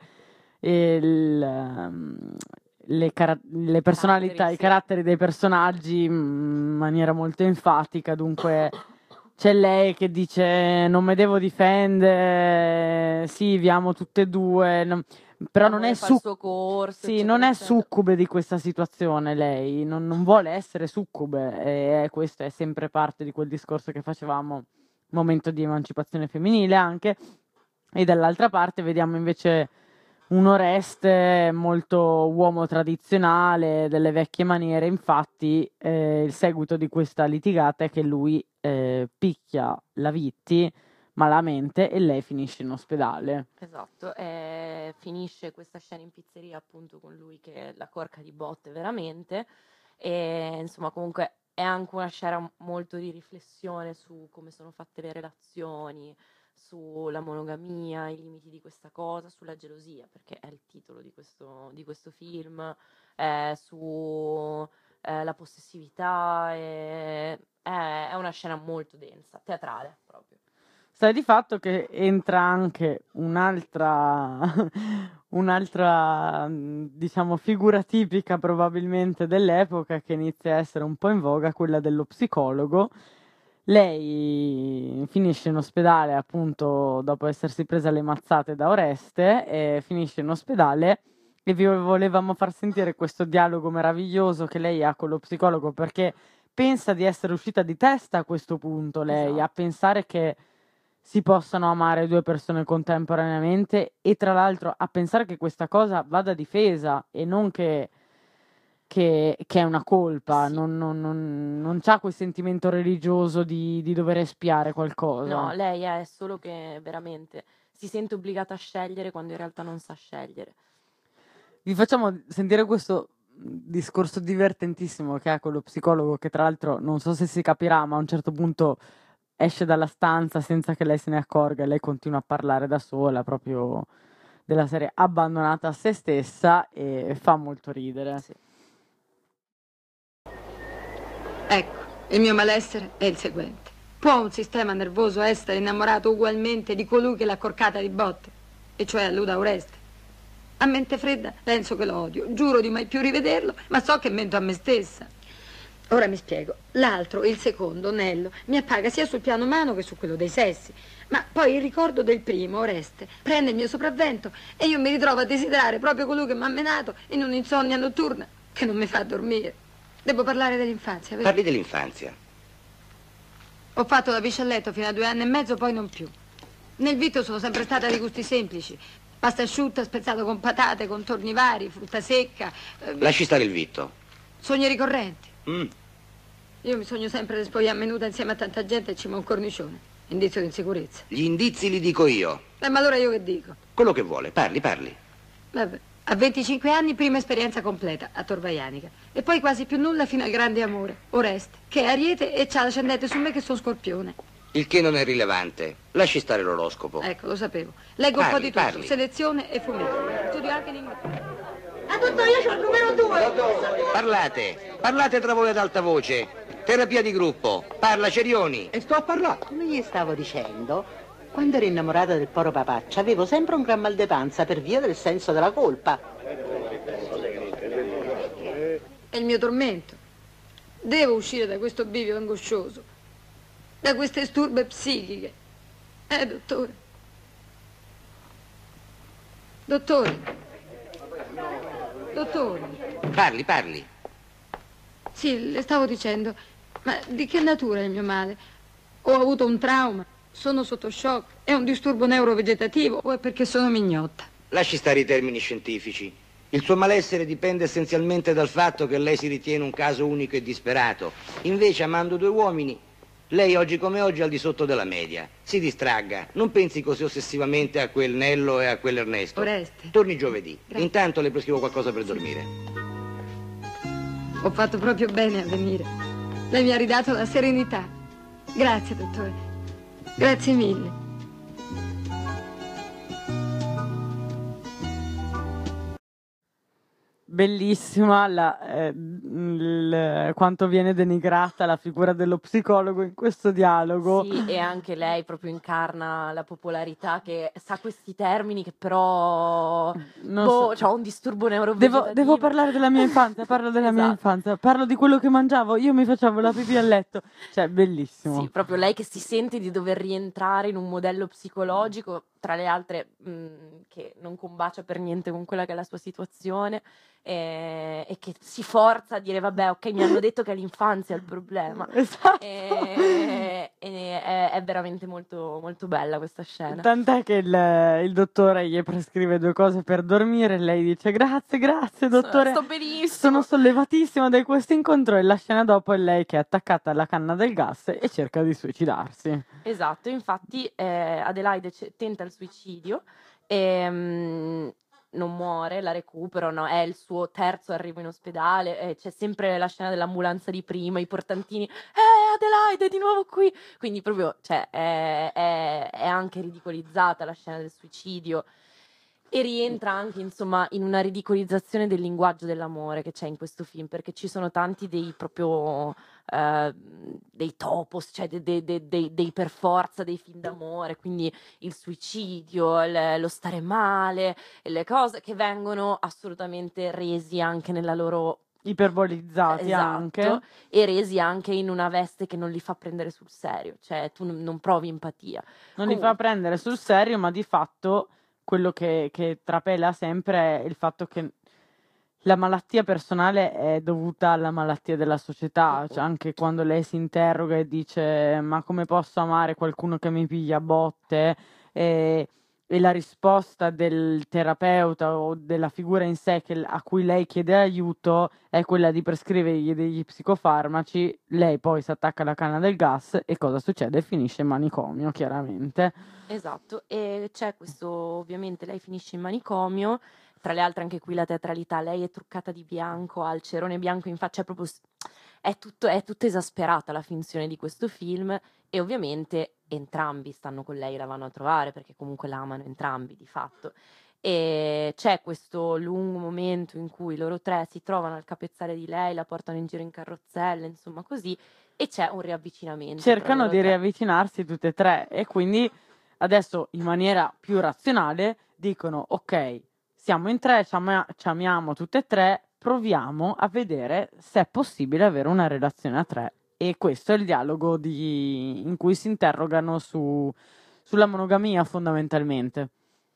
le personalità, i caratteri dei personaggi in maniera molto enfatica. Dunque c'è lei che dice non me devo difendere, sì, vi amo tutte e due, però non è, corso, sì, non è succube di questa situazione lei, non vuole essere succube e questo è sempre parte di quel discorso che facevamo, momento di emancipazione femminile anche, e dall'altra parte vediamo invece un Oreste molto uomo tradizionale, delle vecchie maniere. Infatti il seguito di questa litigata è che lui picchia la Vitti malamente e lei finisce in ospedale. Esatto, finisce questa scena in pizzeria appunto con lui che è la corca di botte veramente, e insomma comunque è anche una scena molto di riflessione su come sono fatte le relazioni, sulla monogamia, i limiti di questa cosa, sulla gelosia, perché è il titolo di questo film, su la possessività, è una scena molto densa, teatrale proprio. Sta di fatto che entra anche un'altra, diciamo, figura tipica probabilmente dell'epoca, che inizia a essere un po' in voga, quella dello psicologo. Lei finisce in ospedale, appunto, dopo essersi presa le mazzate da Oreste, e finisce in ospedale, e vi volevamo far sentire questo dialogo meraviglioso che lei ha con lo psicologo, perché pensa di essere uscita di testa a questo punto, lei, a pensare che si possano amare due persone contemporaneamente, e tra l'altro a pensare che questa cosa vada difesa e non che è una colpa. Sì. Non c'ha quel sentimento religioso di dover espiare qualcosa. No, lei è solo che veramente si sente obbligata a scegliere quando in realtà non sa scegliere. Vi facciamo sentire questo discorso divertentissimo che ha con lo psicologo, che tra l'altro non so se si capirà, ma a un certo punto esce dalla stanza senza che lei se ne accorga, e lei continua a parlare da sola, proprio della serie abbandonata a se stessa, e fa molto ridere. Sì. Ecco, il mio malessere è il seguente. Può un sistema nervoso essere innamorato ugualmente di colui che l'ha corcata di botte, e cioè alluda a Oreste? A mente fredda penso che lo odio, giuro di mai più rivederlo, ma so che mento a me stessa. Ora mi spiego. L'altro, il secondo, Nello, mi appaga sia sul piano umano che su quello dei sessi. Ma poi il ricordo del primo, Oreste, prende il mio sopravvento e io mi ritrovo a desiderare proprio colui che mi ha menato in un'insonnia notturna che non mi fa dormire. Devo parlare dell'infanzia, vero? Parli dell'infanzia. Ho fatto la piscia a letto fino a 2 anni e mezzo, poi non più. Nel vitto sono sempre stata di gusti semplici. Pasta asciutta, spezzato con patate, contorni vari, frutta secca. Lasci stare il vitto. Sogni ricorrenti. Io mi sogno sempre di spogliarmi nuda insieme a tanta gente e cima a un cornicione. Indizio di insicurezza. Gli indizi li dico io. Ma allora io che dico? Quello che vuole, parli. Vabbè. A 25 anni, prima esperienza completa a Tor Vaianica. E poi quasi più nulla fino al grande amore, Oreste, che è Ariete e c'ha l'ascendente su me che sono Scorpione. Il che non è rilevante. Lasci stare l'oroscopo. Ecco, lo sapevo. Leggo un po' di tutto, parli. selezione e fumetto. Studio anche l'inglese. Ah, dottore, io c'ho il numero 2. Parlate tra voi ad alta voce. Terapia di gruppo. Parla, Cerioni. E sto a parlare. Come gli stavo dicendo, quando ero innamorata del poro papaccia avevo sempre un gran mal de panza per via del senso della colpa. È il mio tormento. Devo uscire da questo bivio angoscioso, da queste sturbe psichiche. Dottore? Dottore? Parli. Sì, le stavo dicendo, ma di che natura è il mio male? Ho avuto un trauma? Sono sotto shock? È un disturbo neurovegetativo o è perché sono mignotta? Lasci stare i termini scientifici. Il suo malessere dipende essenzialmente dal fatto che lei si ritiene un caso unico e disperato. Invece, amando 2 uomini, lei oggi come oggi è al di sotto della media. Si distragga, non pensi così ossessivamente a quel Nello e a quell'Ernesto. Oreste. Torni giovedì. Grazie. Intanto le prescrivo qualcosa per dormire. Ho fatto proprio bene a venire. Lei mi ha ridato la serenità. Grazie, dottore. Grazie mille. Bellissima quanto viene denigrata la figura dello psicologo in questo dialogo. Sì, e anche lei proprio incarna la popolarità, che sa questi termini che però c'ha un disturbo neurovegetativo. Devo parlare della mia infanzia, parlo della mia infanzia, parlo di quello che mangiavo, io mi facevo la pipì a letto, cioè bellissimo. Sì, proprio lei che si sente di dover rientrare in un modello psicologico, tra le altre che non combacia per niente con quella che è la sua situazione, e che si forza a dire vabbè, ok, mi hanno detto che è l'infanzia il problema. Esatto. È veramente molto, molto bella questa scena. Tant'è che il dottore gli prescrive 2 cose per dormire e lei dice grazie dottore, sto benissimo, sono sollevatissima da questo incontro, e la scena dopo è lei che è attaccata alla canna del gas e cerca di suicidarsi. Esatto, infatti Adelaide tenta il suicidio e non muore, la recuperano, è il suo terzo arrivo in ospedale, c'è sempre la scena dell'ambulanza di prima, i portantini, Adelaide di nuovo qui, quindi proprio è anche ridicolizzata la scena del suicidio, E rientra anche, insomma, in una ridicolizzazione del linguaggio dell'amore che c'è in questo film, perché ci sono tanti dei proprio dei topos, cioè dei per forza dei film d'amore, quindi il suicidio, lo stare male, le cose che vengono assolutamente resi anche nella loro iperbolizzati anche, e resi anche in una veste che non li fa prendere sul serio, cioè tu non provi empatia. Non li fa prendere sul serio, ma di fatto quello che trapela sempre è il fatto che la malattia personale è dovuta alla malattia della società, cioè anche quando lei si interroga e dice ma come posso amare qualcuno che mi piglia a botte, e la risposta del terapeuta o della figura in sé a cui lei chiede aiuto è quella di prescrivergli degli psicofarmaci. Lei poi si attacca alla canna del gas e cosa succede? Finisce in manicomio, chiaramente. Esatto, e c'è questo, ovviamente lei finisce in manicomio, tra le altre anche qui la teatralità, lei è truccata di bianco, ha il cerone bianco in faccia, è tutto esasperata la finzione di questo film, e ovviamente entrambi stanno con lei, la vanno a trovare perché comunque la amano entrambi di fatto, e c'è questo lungo momento in cui loro tre si trovano al capezzale di lei, la portano in giro in carrozzella, insomma così, e c'è un riavvicinamento. Cercano di riavvicinarsi tutte e tre, e quindi adesso in maniera più razionale dicono ok, siamo in tre, ci amiamo tutte e tre, proviamo a vedere se è possibile avere una relazione a tre. E questo è il dialogo in cui si interrogano sulla monogamia fondamentalmente.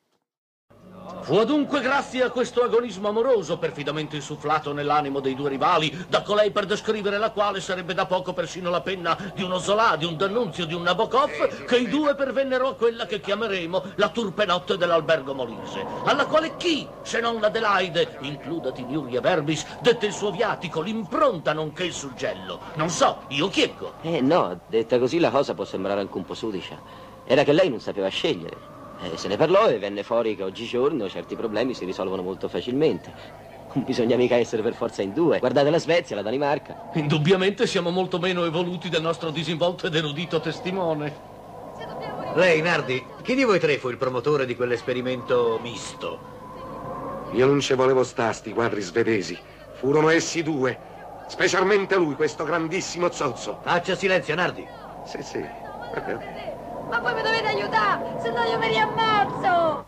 Fu adunque grazie a questo agonismo amoroso, perfidamente insufflato nell'animo dei due rivali, da colei per descrivere la quale sarebbe da poco persino la penna di uno Zola, di un D'Annunzio, di un Nabokov, che i due pervennero a quella che chiameremo la turpe notte dell'albergo Molise, alla quale chi, se non l'Adelaide, includati Iuria Verbis, dette il suo viatico, l'impronta nonché il suggello. Non so, io chieggo. No, detta così la cosa può sembrare anche un po' sudicia. Era che lei non sapeva scegliere. Se ne parlò e venne fuori che oggigiorno certi problemi si risolvono molto facilmente. Non bisogna mica essere per forza in due. Guardate la Svezia, la Danimarca. Indubbiamente siamo molto meno evoluti del nostro disinvolto ed erudito testimone. Lei, Nardi, chi di voi tre fu il promotore di quell'esperimento misto? Io non ci volevo sti quadri svedesi. Furono essi due. Specialmente lui, questo grandissimo zozzo. Faccia silenzio, Nardi. Sì. Vabbè. Ma voi mi dovete aiutare, se no io mi riammazzo!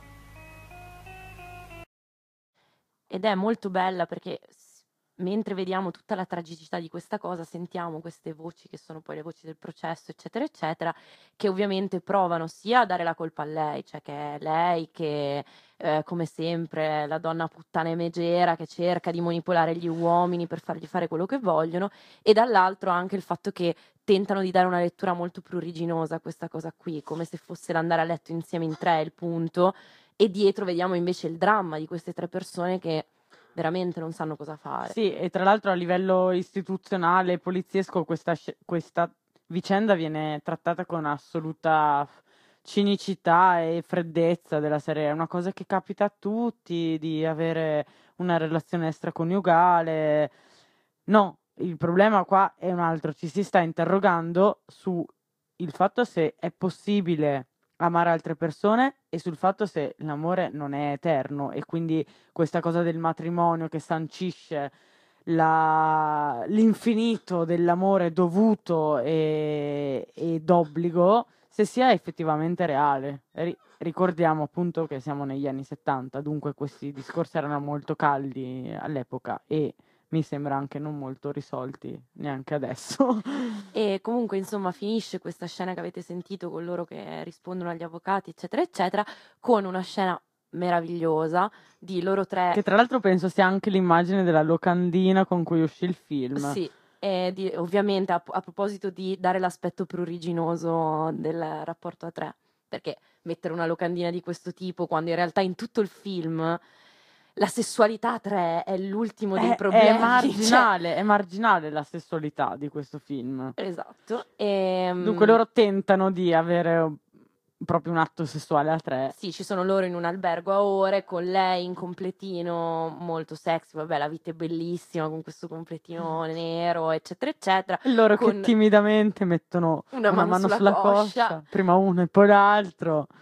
Ed è molto bella perché mentre vediamo tutta la tragicità di questa cosa, sentiamo queste voci che sono poi le voci del processo, eccetera, eccetera, che ovviamente provano sia a dare la colpa a lei, cioè che è lei che, come sempre, è la donna puttana e megera che cerca di manipolare gli uomini per fargli fare quello che vogliono, e dall'altro anche il fatto che tentano di dare una lettura molto pruriginosa a questa cosa qui, come se fosse l'andare a letto insieme in tre, il punto, e dietro vediamo invece il dramma di queste tre persone che veramente non sanno cosa fare. Sì, e tra l'altro a livello istituzionale, poliziesco, questa vicenda viene trattata con assoluta cinicità e freddezza della serie. È una cosa che capita a tutti, di avere una relazione extraconiugale. No, il problema qua è un altro, ci si sta interrogando su il fatto se è possibile amare altre persone e sul fatto se l'amore non è eterno, e quindi questa cosa del matrimonio che sancisce l'infinito dell'amore dovuto e d'obbligo, se sia effettivamente reale. Ricordiamo appunto che siamo negli anni 70, dunque questi discorsi erano molto caldi all'epoca e mi sembra anche non molto risolti neanche adesso. E comunque, insomma, finisce questa scena che avete sentito con loro che rispondono agli avvocati, eccetera, eccetera, con una scena meravigliosa di loro tre. Che tra l'altro penso sia anche l'immagine della locandina con cui uscì il film. Sì, ovviamente a proposito di dare l'aspetto pruriginoso del rapporto a tre, perché mettere una locandina di questo tipo quando in realtà in tutto il film la sessualità a tre è l'ultimo dei problemi. È marginale la sessualità di questo film. Esatto. Dunque loro tentano di avere proprio un atto sessuale a tre. Sì, ci sono loro in un albergo a ore con lei in completino molto sexy, vabbè, la vita è bellissima con questo completino nero, eccetera, eccetera. E loro che timidamente mettono una mano sulla coscia, prima uno e poi l'altro.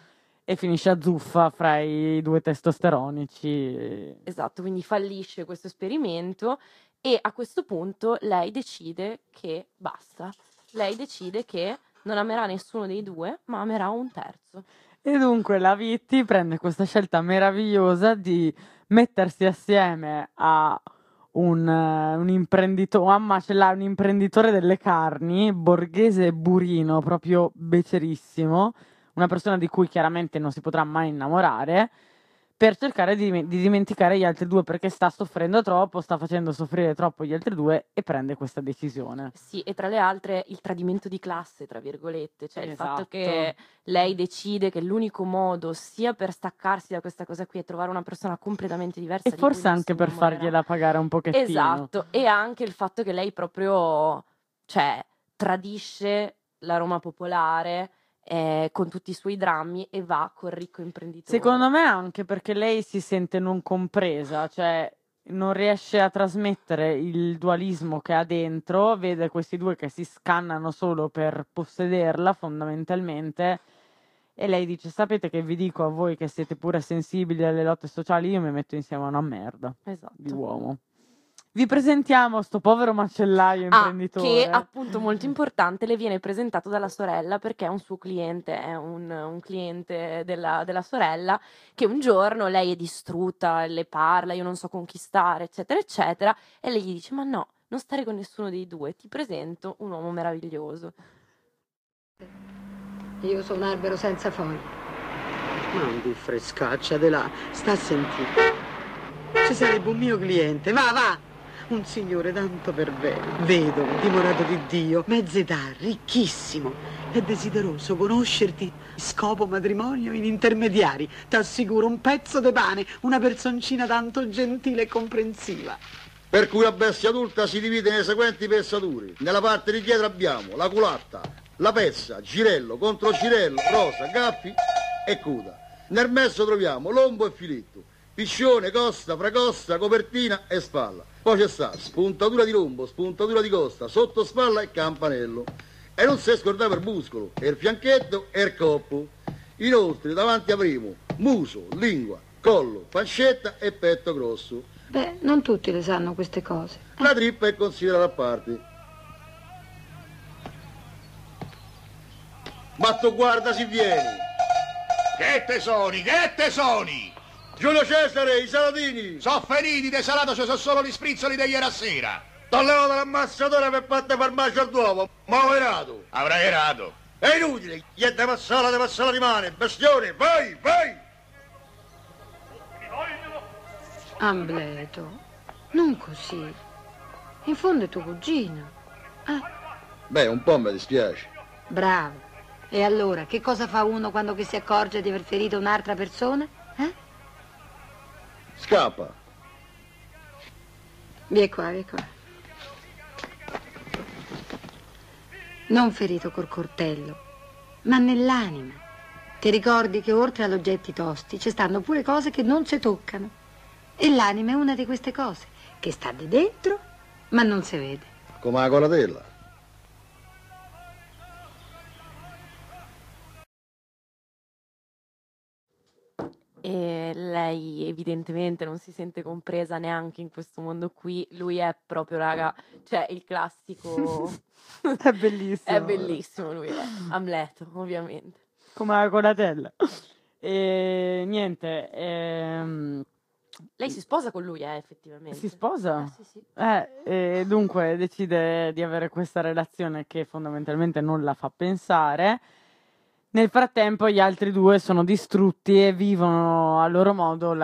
e finisce a zuffa fra i due testosteronici. Esatto, quindi fallisce questo esperimento e a questo punto lei decide che basta. Lei decide che non amerà nessuno dei due, ma amerà un terzo. E dunque la Vitti prende questa scelta meravigliosa di mettersi assieme a un imprenditore, mamma ce l'ha, un imprenditore delle carni, borghese burino, proprio becerissimo, una persona di cui chiaramente non si potrà mai innamorare, per cercare di dimenticare gli altri due, perché sta soffrendo troppo, sta facendo soffrire troppo gli altri due e prende questa decisione. Sì, e tra le altre il tradimento di classe, tra virgolette, cioè il fatto Esatto. che lei decide che l'unico modo sia per staccarsi da questa cosa qui e trovare una persona completamente diversa E di cui forse non anche si per innamorerà. fargliela pagare un pochettino. Esatto, e anche il fatto che lei proprio, cioè, tradisce la Roma popolare con tutti i suoi drammi e va col ricco imprenditore. Secondo me anche perché lei si sente non compresa, cioè non riesce a trasmettere il dualismo che ha dentro, vede questi due che si scannano solo per possederla fondamentalmente e lei dice: sapete che vi dico a voi che siete pure sensibili alle lotte sociali, io mi metto insieme a una merda Esatto. di uomo. Vi presentiamo sto povero macellaio imprenditore. Che appunto molto importante, le viene presentato dalla sorella perché è un suo cliente, è un cliente della sorella, che un giorno lei è distrutta, le parla, io non so conquistare, eccetera, eccetera, e lei gli dice: ma no, non stare con nessuno dei due, ti presento un uomo meraviglioso. Io sono un albero senza foglie. Non di frescaccia, de là, sta a sentire. Ci sarebbe un mio cliente, va! Un signore tanto per bene, vedovo, dimorato di Dio, mezza età, ricchissimo. È desideroso conoscerti. Scopo matrimonio in intermediari. T'assicuro un pezzo di pane, una personcina tanto gentile e comprensiva. Per cui la bestia adulta si divide nei seguenti pezzature. Nella parte di dietro abbiamo la culatta, la pezza, girello, controgirello, rosa, gaffi e coda. Nel mezzo troviamo lombo e filetto, piscione, costa, fracosta, copertina e spalla. Poi c'è sta spuntatura di lombo, spuntatura di costa, sottospalla e campanello. E non si scordava il muscolo, e il fianchetto e il coppo. Inoltre davanti avremo muso, lingua, collo, pancetta e petto grosso. Beh, non tutti le sanno queste cose. La trippa è considerata a parte. Ma tu guarda si vieni. Che tesoni, che tesoni! Giulio Cesare, i salatini! So feriti di salato, ci sono solo gli sprizzoli di ieri sera. T'ho levato l'ammazzatore per fatte farmacia al d'uovo, ma ho erato. Avrai erato. È inutile, gli è da passare rimane, bestione, vai! Ambleto, non così. In fondo è tuo cugino. Beh, un po' mi dispiace. Bravo. E allora, che cosa fa uno quando che si accorge di aver ferito un'altra persona? Scappa. Vieni qua. Non ferito col coltello, ma nell'anima. Ti ricordi che oltre agli oggetti tosti ci stanno pure cose che non si toccano. E l'anima è una di queste cose, che sta di dentro, ma non si vede. Come la colatella. E lei evidentemente non si sente compresa neanche in questo mondo qui. Lui è proprio, raga, cioè il classico. È bellissimo. È bellissimo lui, è Amleto, ovviamente. Come la colatella. E niente. Lei si sposa con lui, effettivamente. Si sposa? Sì. E dunque decide di avere questa relazione che fondamentalmente non la fa pensare. Nel frattempo gli altri due sono distrutti e vivono a loro modo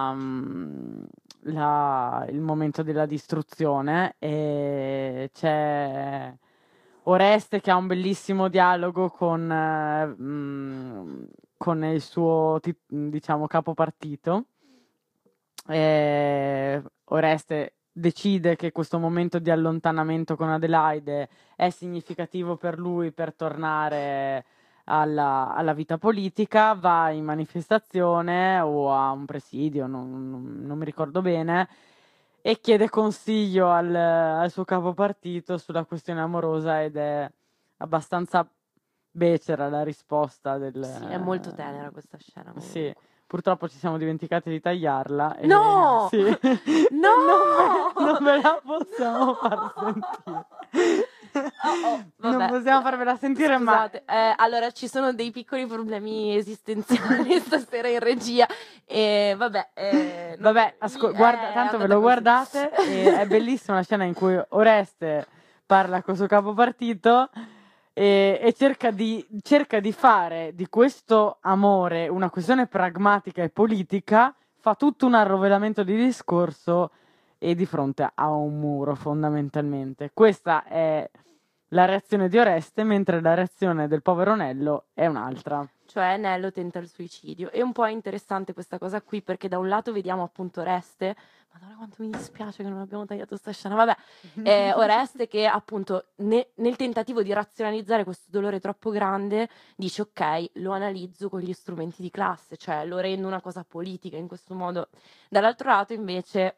il momento della distruzione. E c'è Oreste che ha un bellissimo dialogo con il suo diciamo capopartito. Oreste decide che questo momento di allontanamento con Adelaide è significativo per lui per tornare alla vita politica, va in manifestazione o a un presidio, non mi ricordo bene, e chiede consiglio al suo capopartito sulla questione amorosa ed è abbastanza becera la risposta del... Sì, è molto tenera questa scena. Sì, purtroppo ci siamo dimenticati di tagliarla. E... No! Sì. No! Non ve la possiamo far sentire. Non possiamo farvela sentire, scusate, allora ci sono dei piccoli problemi esistenziali stasera in regia e vabbè. Guarda, tanto ve lo guardate e è bellissima la scena in cui Oreste parla con suo capo partito e cerca di fare di questo amore una questione pragmatica e politica, fa tutto un arrovellamento di discorso e di fronte a un muro fondamentalmente. Questa è la reazione di Oreste, mentre la reazione del povero Nello è un'altra. Cioè Nello tenta il suicidio. E un po' è interessante questa cosa qui perché da un lato vediamo appunto Oreste, madonna quanto mi dispiace che non abbiamo tagliato sta scena, vabbè, Oreste che appunto nel tentativo di razionalizzare questo dolore troppo grande dice ok, lo analizzo con gli strumenti di classe, cioè lo rendo una cosa politica in questo modo. Dall'altro lato invece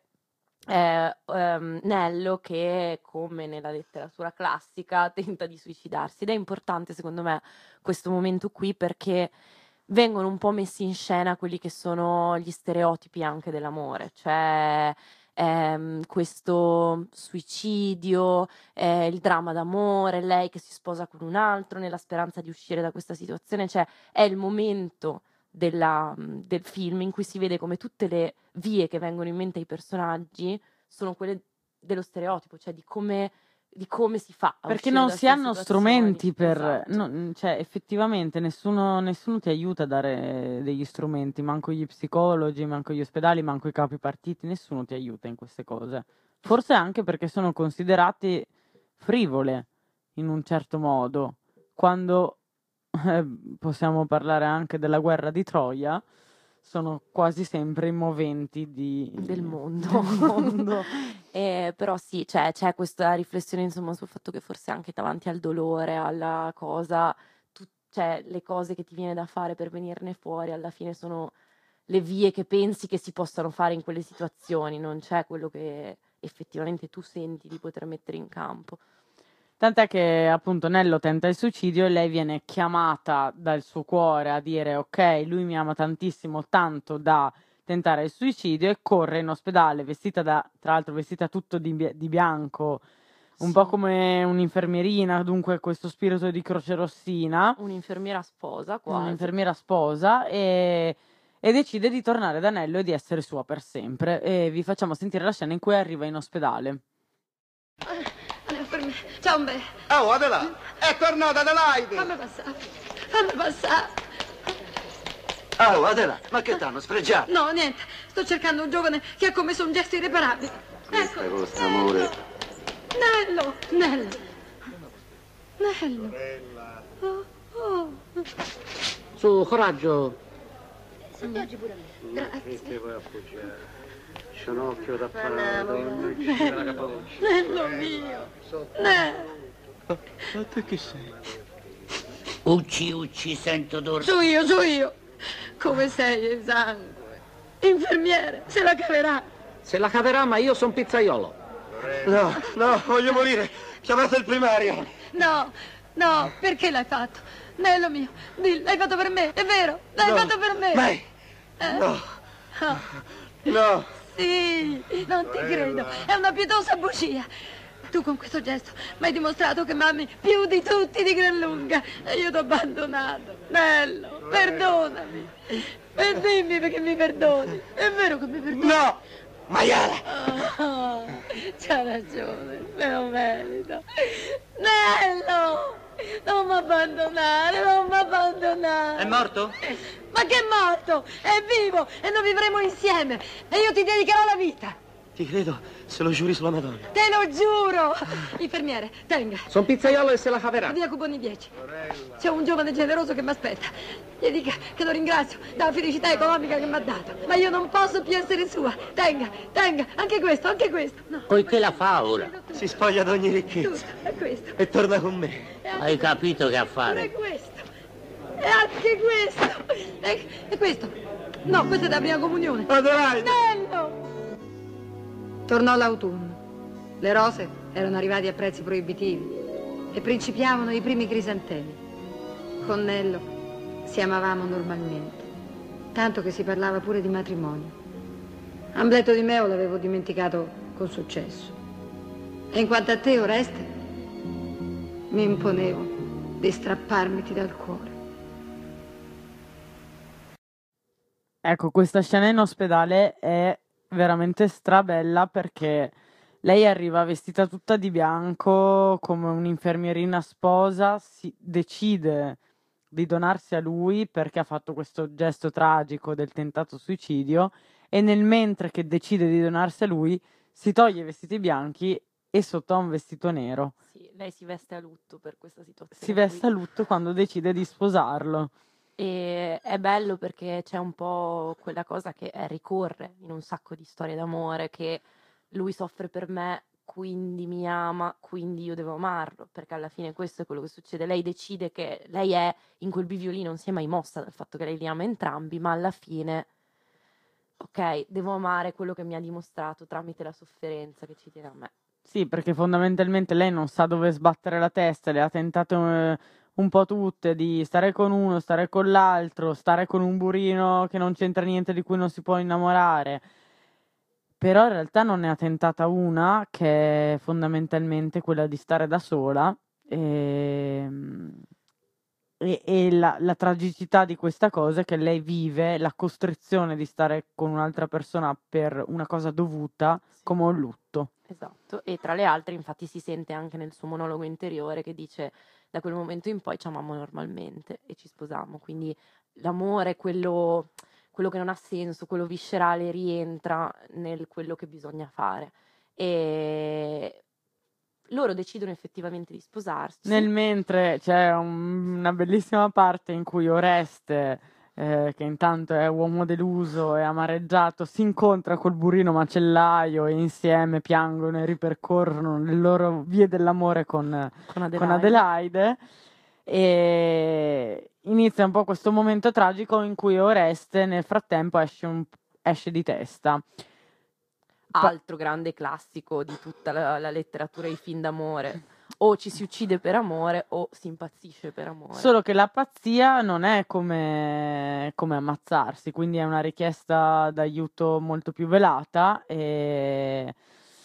Nello che, come nella letteratura classica, tenta di suicidarsi, ed è importante secondo me questo momento qui perché vengono un po' messi in scena quelli che sono gli stereotipi anche dell'amore, cioè questo suicidio, il dramma d'amore, lei che si sposa con un altro nella speranza di uscire da questa situazione, cioè è il momento del film in cui si vede come tutte le vie che vengono in mente ai personaggi sono quelle dello stereotipo, cioè di come si fa a perché uscire non da si queste hanno situazioni. strumenti per Esatto. cioè effettivamente nessuno ti aiuta a dare degli strumenti, manco gli psicologi, manco gli ospedali, manco i capi partiti, nessuno ti aiuta in queste cose, forse anche perché sono considerate frivole in un certo modo, quando possiamo parlare anche della guerra di Troia, sono quasi sempre i moventi del mondo. Però sì, c'è questa riflessione insomma sul fatto che forse anche davanti al dolore, alla cosa, cioè le cose che ti viene da fare per venirne fuori alla fine sono le vie che pensi che si possano fare in quelle situazioni, non c'è quello che effettivamente tu senti di poter mettere in campo. Tant'è che appunto Nello tenta il suicidio e lei viene chiamata dal suo cuore a dire ok, lui mi ama tantissimo, tanto da tentare il suicidio, e corre in ospedale tra l'altro vestita tutto di bianco, un po' come un'infermierina, dunque questo spirito di crocerossina. Un'infermiera sposa quasi. Un'infermiera sposa e decide di tornare da Nello e di essere sua per sempre. E vi facciamo sentire la scena in cui arriva in ospedale. Ciao, Umbe. Oh, Adela, è tornata Adelaide. Fammi passare. Oh, Adela, ma che t'hanno sfregiato? No, niente. Sto cercando un giovane che ha commesso un gesto irreparabile. Questa con questo amore. Nello. Oh. Su, coraggio. Appoggi pure a me. Grazie. Che vuoi appoggiare? C'è un occhio da fare. Nello mio. Nello. Ma te chi sei? Ucci, sento d'orso. Su io. Come sei esangue. Infermiere, se la caverà. Se la caverà, ma io son pizzaiolo. No, voglio morire. Chiamate il primario. No, perché l'hai fatto? Nello mio, l'hai fatto per me, è vero? L'hai fatto per me. Mai. No. Sì, non ti credo. È una pietosa bugia. Tu con questo gesto mi hai dimostrato che m'ami più di tutti di gran lunga. E io t'ho abbandonato. Nello, perdonami. E dimmi perché mi perdoni. È vero che mi perdoni? No, maiala. Oh, c'ha ragione, me lo merito. Nello, non mi abbandonare. È morto? Ma che è morto? È vivo e noi vivremo insieme. E io ti dedicherò la vita. Ti credo, se lo giuri sulla Madonna. Te lo giuro. Infermiere, tenga. Son pizzaiolo e se la caverà. Via cuponi 10. C'è un giovane generoso che mi aspetta. Gli dica che lo ringrazio della felicità economica che mi ha dato. Ma io non posso più essere sua. Tenga. Anche questo. No. Poiché la fa ora? Si spoglia d'ogni ricchezza. È questo. E torna con me. Hai capito che È affare? questo. E anche questo. E questo. No, questa è la prima comunione. Adelaide. Nello. Tornò l'autunno. Le rose erano arrivate a prezzi proibitivi e principiavano i primi crisantemi. Con Nello si amavamo normalmente, tanto che si parlava pure di matrimonio. Ambleto di Meo l'avevo dimenticato con successo. E in quanto a te, Oreste, mi imponevo di strapparmiti dal cuore. Ecco, questa scena in ospedale è veramente strabella perché lei arriva vestita tutta di bianco come un'infermierina sposa, si decide di donarsi a lui perché ha fatto questo gesto tragico del tentato suicidio e nel mentre che decide di donarsi a lui si toglie i vestiti bianchi e sotto ha un vestito nero. Sì, lei si veste a lutto per questa situazione. Si veste a lutto quando decide di sposarlo. E è bello perché c'è un po' quella cosa che ricorre in un sacco di storie d'amore, che lui soffre per me, quindi mi ama, quindi io devo amarlo, perché alla fine questo è quello che succede. Lei decide che lei è in quel bivio lì, non si è mai mossa dal fatto che lei li ama entrambi, ma alla fine, ok, devo amare quello che mi ha dimostrato tramite la sofferenza che ci tiene a me. Sì, perché fondamentalmente lei non sa dove sbattere la testa, le ha tentate un po' tutte, di stare con uno, stare con l'altro, stare con un burino che non c'entra niente, di cui non si può innamorare. Però in realtà non ne ha tentata una, che è fondamentalmente quella di stare da sola. E la tragicità di questa cosa è che lei vive la costrizione di stare con un'altra persona per una cosa dovuta, come un lutto. Esatto, e tra le altre infatti si sente anche nel suo monologo interiore che dice: da quel momento in poi ci amammo normalmente e ci sposiamo, quindi l'amore, quello che non ha senso, quello viscerale, rientra nel quello che bisogna fare. E loro decidono effettivamente di sposarsi. Nel mentre c'è una bellissima parte in cui Oreste, che intanto è uomo deluso e amareggiato, si incontra col burino macellaio e insieme piangono e ripercorrono le loro vie dell'amore con Adelaide. E inizia un po' questo momento tragico in cui Oreste nel frattempo esce di testa. Altro grande classico di tutta la letteratura e i film d'amore. O ci si uccide per amore o si impazzisce per amore. Solo che la pazzia non è come ammazzarsi, quindi è una richiesta d'aiuto molto più velata ed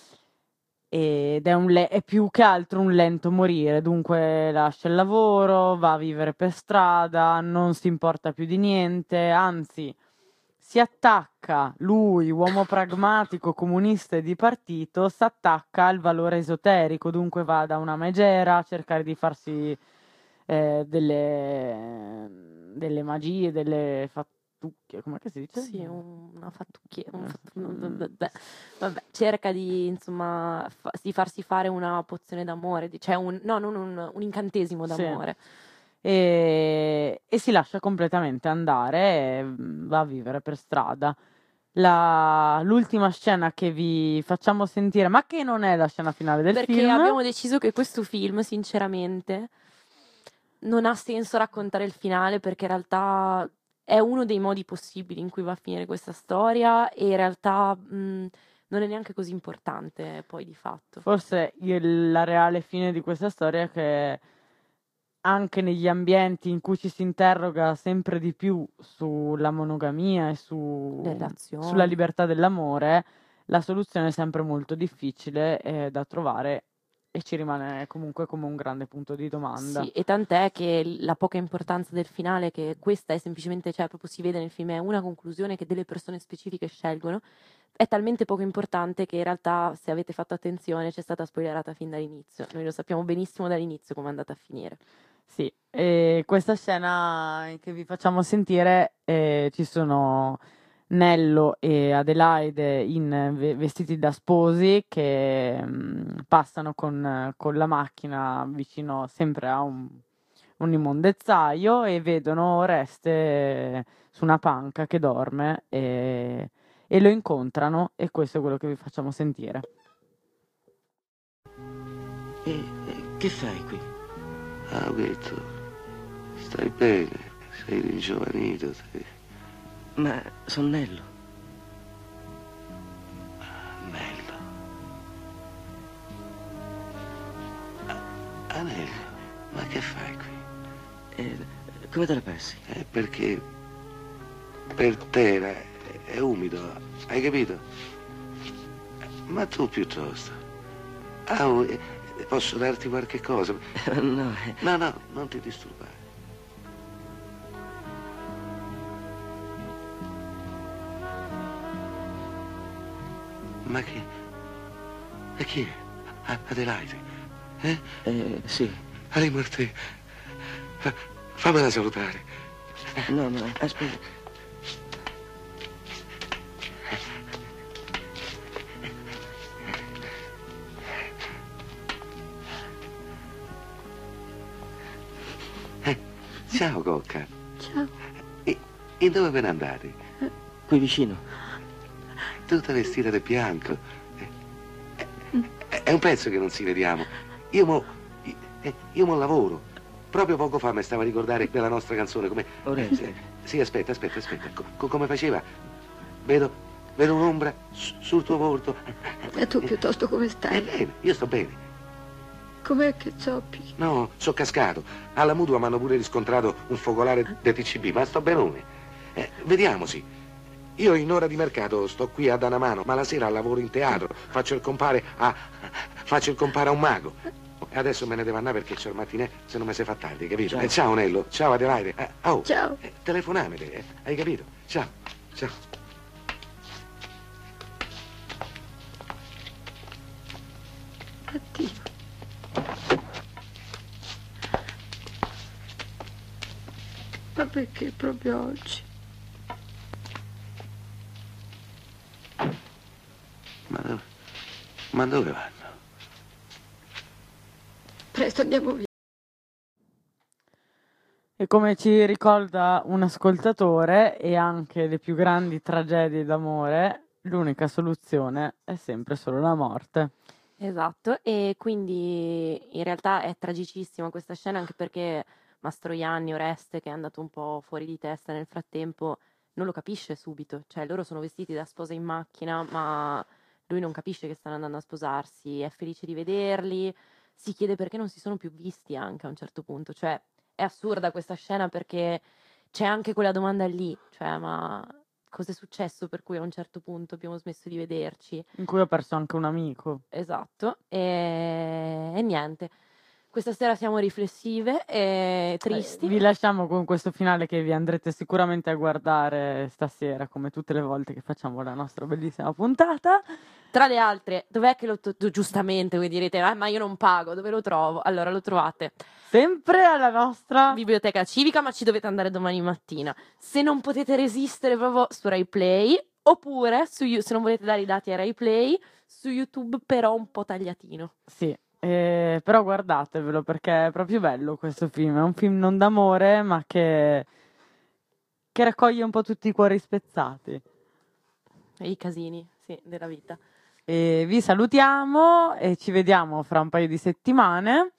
è più che altro un lento morire. Dunque lascia il lavoro, va a vivere per strada, non si importa più di niente, anzi si attacca, lui, uomo pragmatico, comunista e di partito, si attacca al valore esoterico, dunque va da una megera a cercare di farsi delle magie, delle fattucchie, come si dice? Sì, una fattucchia, vabbè, cerca di, insomma, di farsi fare una pozione d'amore, cioè un incantesimo d'amore. Sì. E si lascia completamente andare e va a vivere per strada. L'ultima scena che vi facciamo sentire, ma che non è la scena finale del film, perché abbiamo deciso che questo film, sinceramente, non ha senso raccontare il finale, perché in realtà è uno dei modi possibili in cui va a finire questa storia e in realtà non è neanche così importante poi di fatto. Forse la reale fine di questa storia è che anche negli ambienti in cui ci si interroga sempre di più sulla monogamia e sulla libertà dell'amore, la soluzione è sempre molto difficile da trovare e ci rimane comunque come un grande punto di domanda. Sì, e tant'è che la poca importanza del finale, che questa è semplicemente, cioè proprio si vede nel film, è una conclusione che delle persone specifiche scelgono, è talmente poco importante che in realtà, se avete fatto attenzione, c'è stata spoilerata fin dall'inizio. Noi lo sappiamo benissimo dall'inizio come è andata a finire. Sì, e questa scena che vi facciamo sentire, ci sono Nello e Adelaide vestiti da sposi che passano con la macchina vicino sempre a un immondezzaio e vedono Oreste su una panca che dorme e lo incontrano, e questo è quello che vi facciamo sentire. Che fai qui? Ah, Betto, stai bene, sei ringiovanito, sei... Ma son Nello. Nello. Anello, ma che fai qui? Come te la passi? Perché per terra è umido, hai capito? Ma tu piuttosto. Posso darti qualche cosa? No. No, non ti disturbare. Ma chi? E chi è? Adelaide? Sì. Ali Martè. Fammela salutare. No, aspetta. Ciao, Cocca. Ciao. E dove ve ne andate? Qui vicino. Tutta vestita di bianco. È un pezzo che non ci vediamo. Io mo lavoro. Proprio poco fa mi stava a ricordare della nostra canzone, come... Oreste. Sì, aspetta. Come faceva? Vedo un'ombra sul tuo volto. E tu piuttosto come stai? Bene, io sto bene. Com'è che zoppi? No, sono cascato. Alla Mutua mi hanno pure riscontrato un focolare del TCB, ma sto benone. Vediamoci. Io in ora di mercato sto qui a dare una mano, ma la sera lavoro in teatro, faccio il compare a un mago. E adesso me ne devo andare perché c'ho il mattinè, se non mi si fa tardi, capito? Ciao. Ciao Nello, ciao Adelaide. Ciao. Telefonamele, hai capito? Ciao. Addio. Ma perché proprio oggi? Ma dove vanno? Presto andiamo via. E come ci ricorda un ascoltatore, e anche le più grandi tragedie d'amore, l'unica soluzione è sempre solo la morte. Esatto, e quindi in realtà è tragicissima questa scena, anche perché Mastroianni, Oreste, che è andato un po' fuori di testa nel frattempo, non lo capisce subito. Cioè, loro sono vestiti da sposa in macchina, ma lui non capisce che stanno andando a sposarsi, è felice di vederli, si chiede perché non si sono più visti anche a un certo punto. Cioè, è assurda questa scena perché c'è anche quella domanda lì, cioè, ma cos'è successo per cui a un certo punto abbiamo smesso di vederci? In cui ho perso anche un amico. Esatto, e niente. Questa sera siamo riflessive e tristi. Vi lasciamo con questo finale che vi andrete sicuramente a guardare stasera, come tutte le volte che facciamo la nostra bellissima puntata. Tra le altre, dov'è che giustamente voi direte, ma io non pago, dove lo trovo? Allora lo trovate sempre alla nostra biblioteca civica, ma ci dovete andare domani mattina. Se non potete resistere proprio su Rai Play, oppure se non volete dare i dati a Rai Play, su YouTube però un po' tagliatino. Sì. Però guardatevelo perché è proprio bello questo film. È un film non d'amore, ma che raccoglie un po' tutti i cuori spezzati e i casini, sì, della vita. E vi salutiamo e ci vediamo fra un paio di settimane.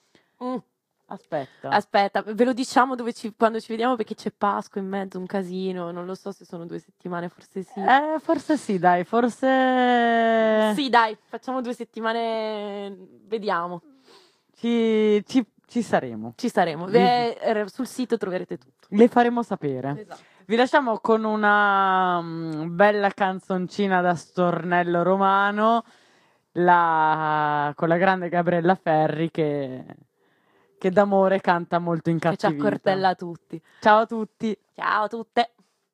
Aspetta, ve lo diciamo quando ci vediamo, perché c'è Pasqua in mezzo, un casino. Non lo so se sono 2 settimane, forse sì. Forse sì, dai, forse... Sì, dai, facciamo 2 settimane, vediamo. Ci saremo. Ci saremo. Sul sito troverete tutto. Le faremo sapere. Esatto. Vi lasciamo con una bella canzoncina da stornello romano, con la grande Gabriella Ferri che d'amore canta molto incattivita. Che ci accortella a tutti. Ciao a tutti. Ciao a tutte.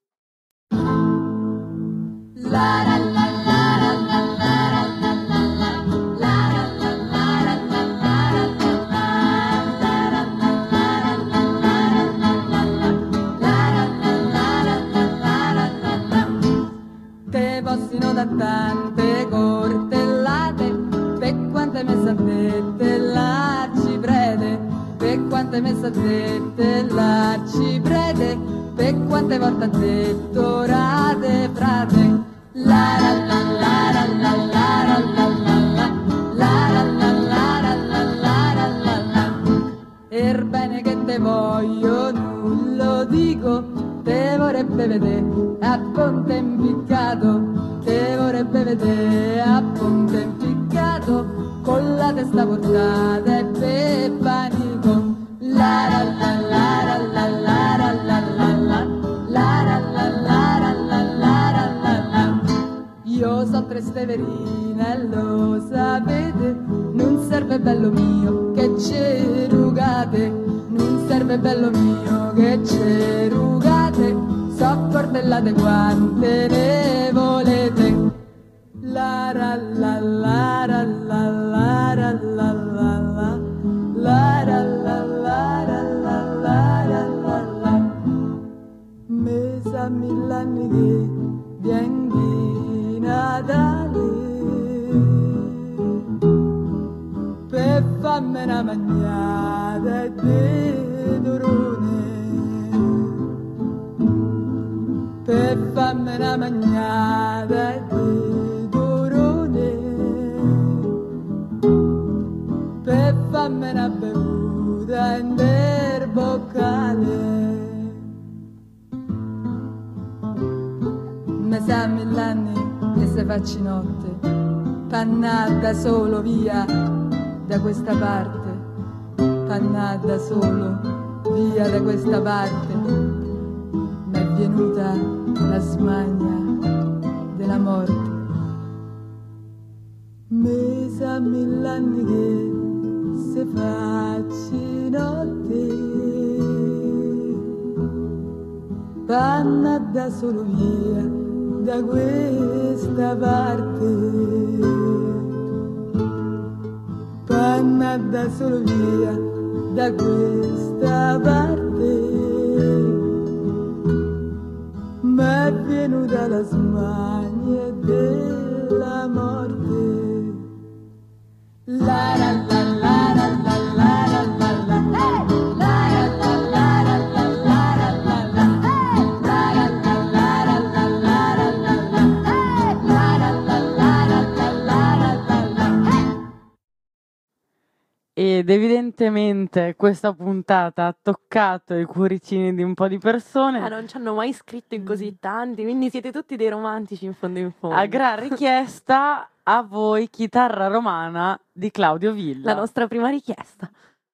Te possino da tante cortellate, per quante messe a te l'arciprete, per quante messe a te l'arciprete, per quante volte ha detto rate frate. La la la la la la la la la la. Er bene che te voglio, non lo dico, te vorrebbe vedere a ponte impiccato, te vorrebbe vedere a ponte impiccato, con la testa portata e per panico. La la la la la la. Io so Tresteverina e lo sapete, non serve bello mio che c'è rugate, non serve bello mio che c'è rugate, so cordellate quante ne volete. La la la la la la la la la la la la la la. Me sa 1000 anni che vieni Natale per farmi una magnata di durone, per farmi una magnata di durone, per farmi una bevuta in del boccale. Me sa 1000 anni che se facci notte, pannata solo via da questa parte, pannata solo via da questa parte. M'è venuta la smania della morte. Me sa 1000 anni che se facci notte, pannata solo via da questa parte, pannata solo via da questa parte. M'è venuta la smania della morte. La la la la la la la la la la. Ed evidentemente questa puntata ha toccato i cuoricini di un po' di persone. Non ci hanno mai scritto in così tanti, quindi siete tutti dei romantici in fondo in fondo. A gran richiesta, a voi Chitarra Romana di Claudio Villa. La nostra prima richiesta.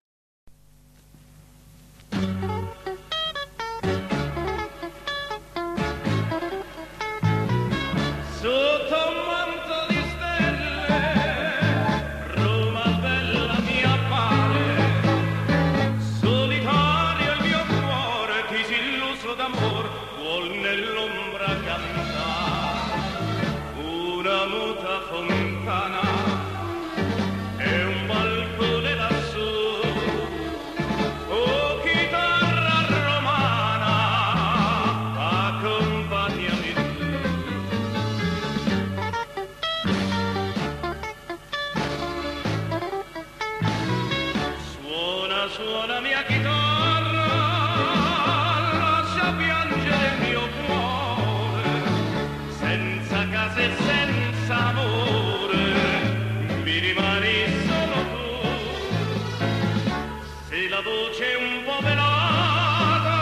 Suona mia chitarra, lascia piangere il mio cuore, senza casa e senza amore, mi rimani solo tu. Se la voce è un po' velata,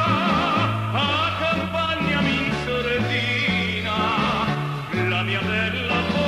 accompagnami in sordina, la mia bella voce.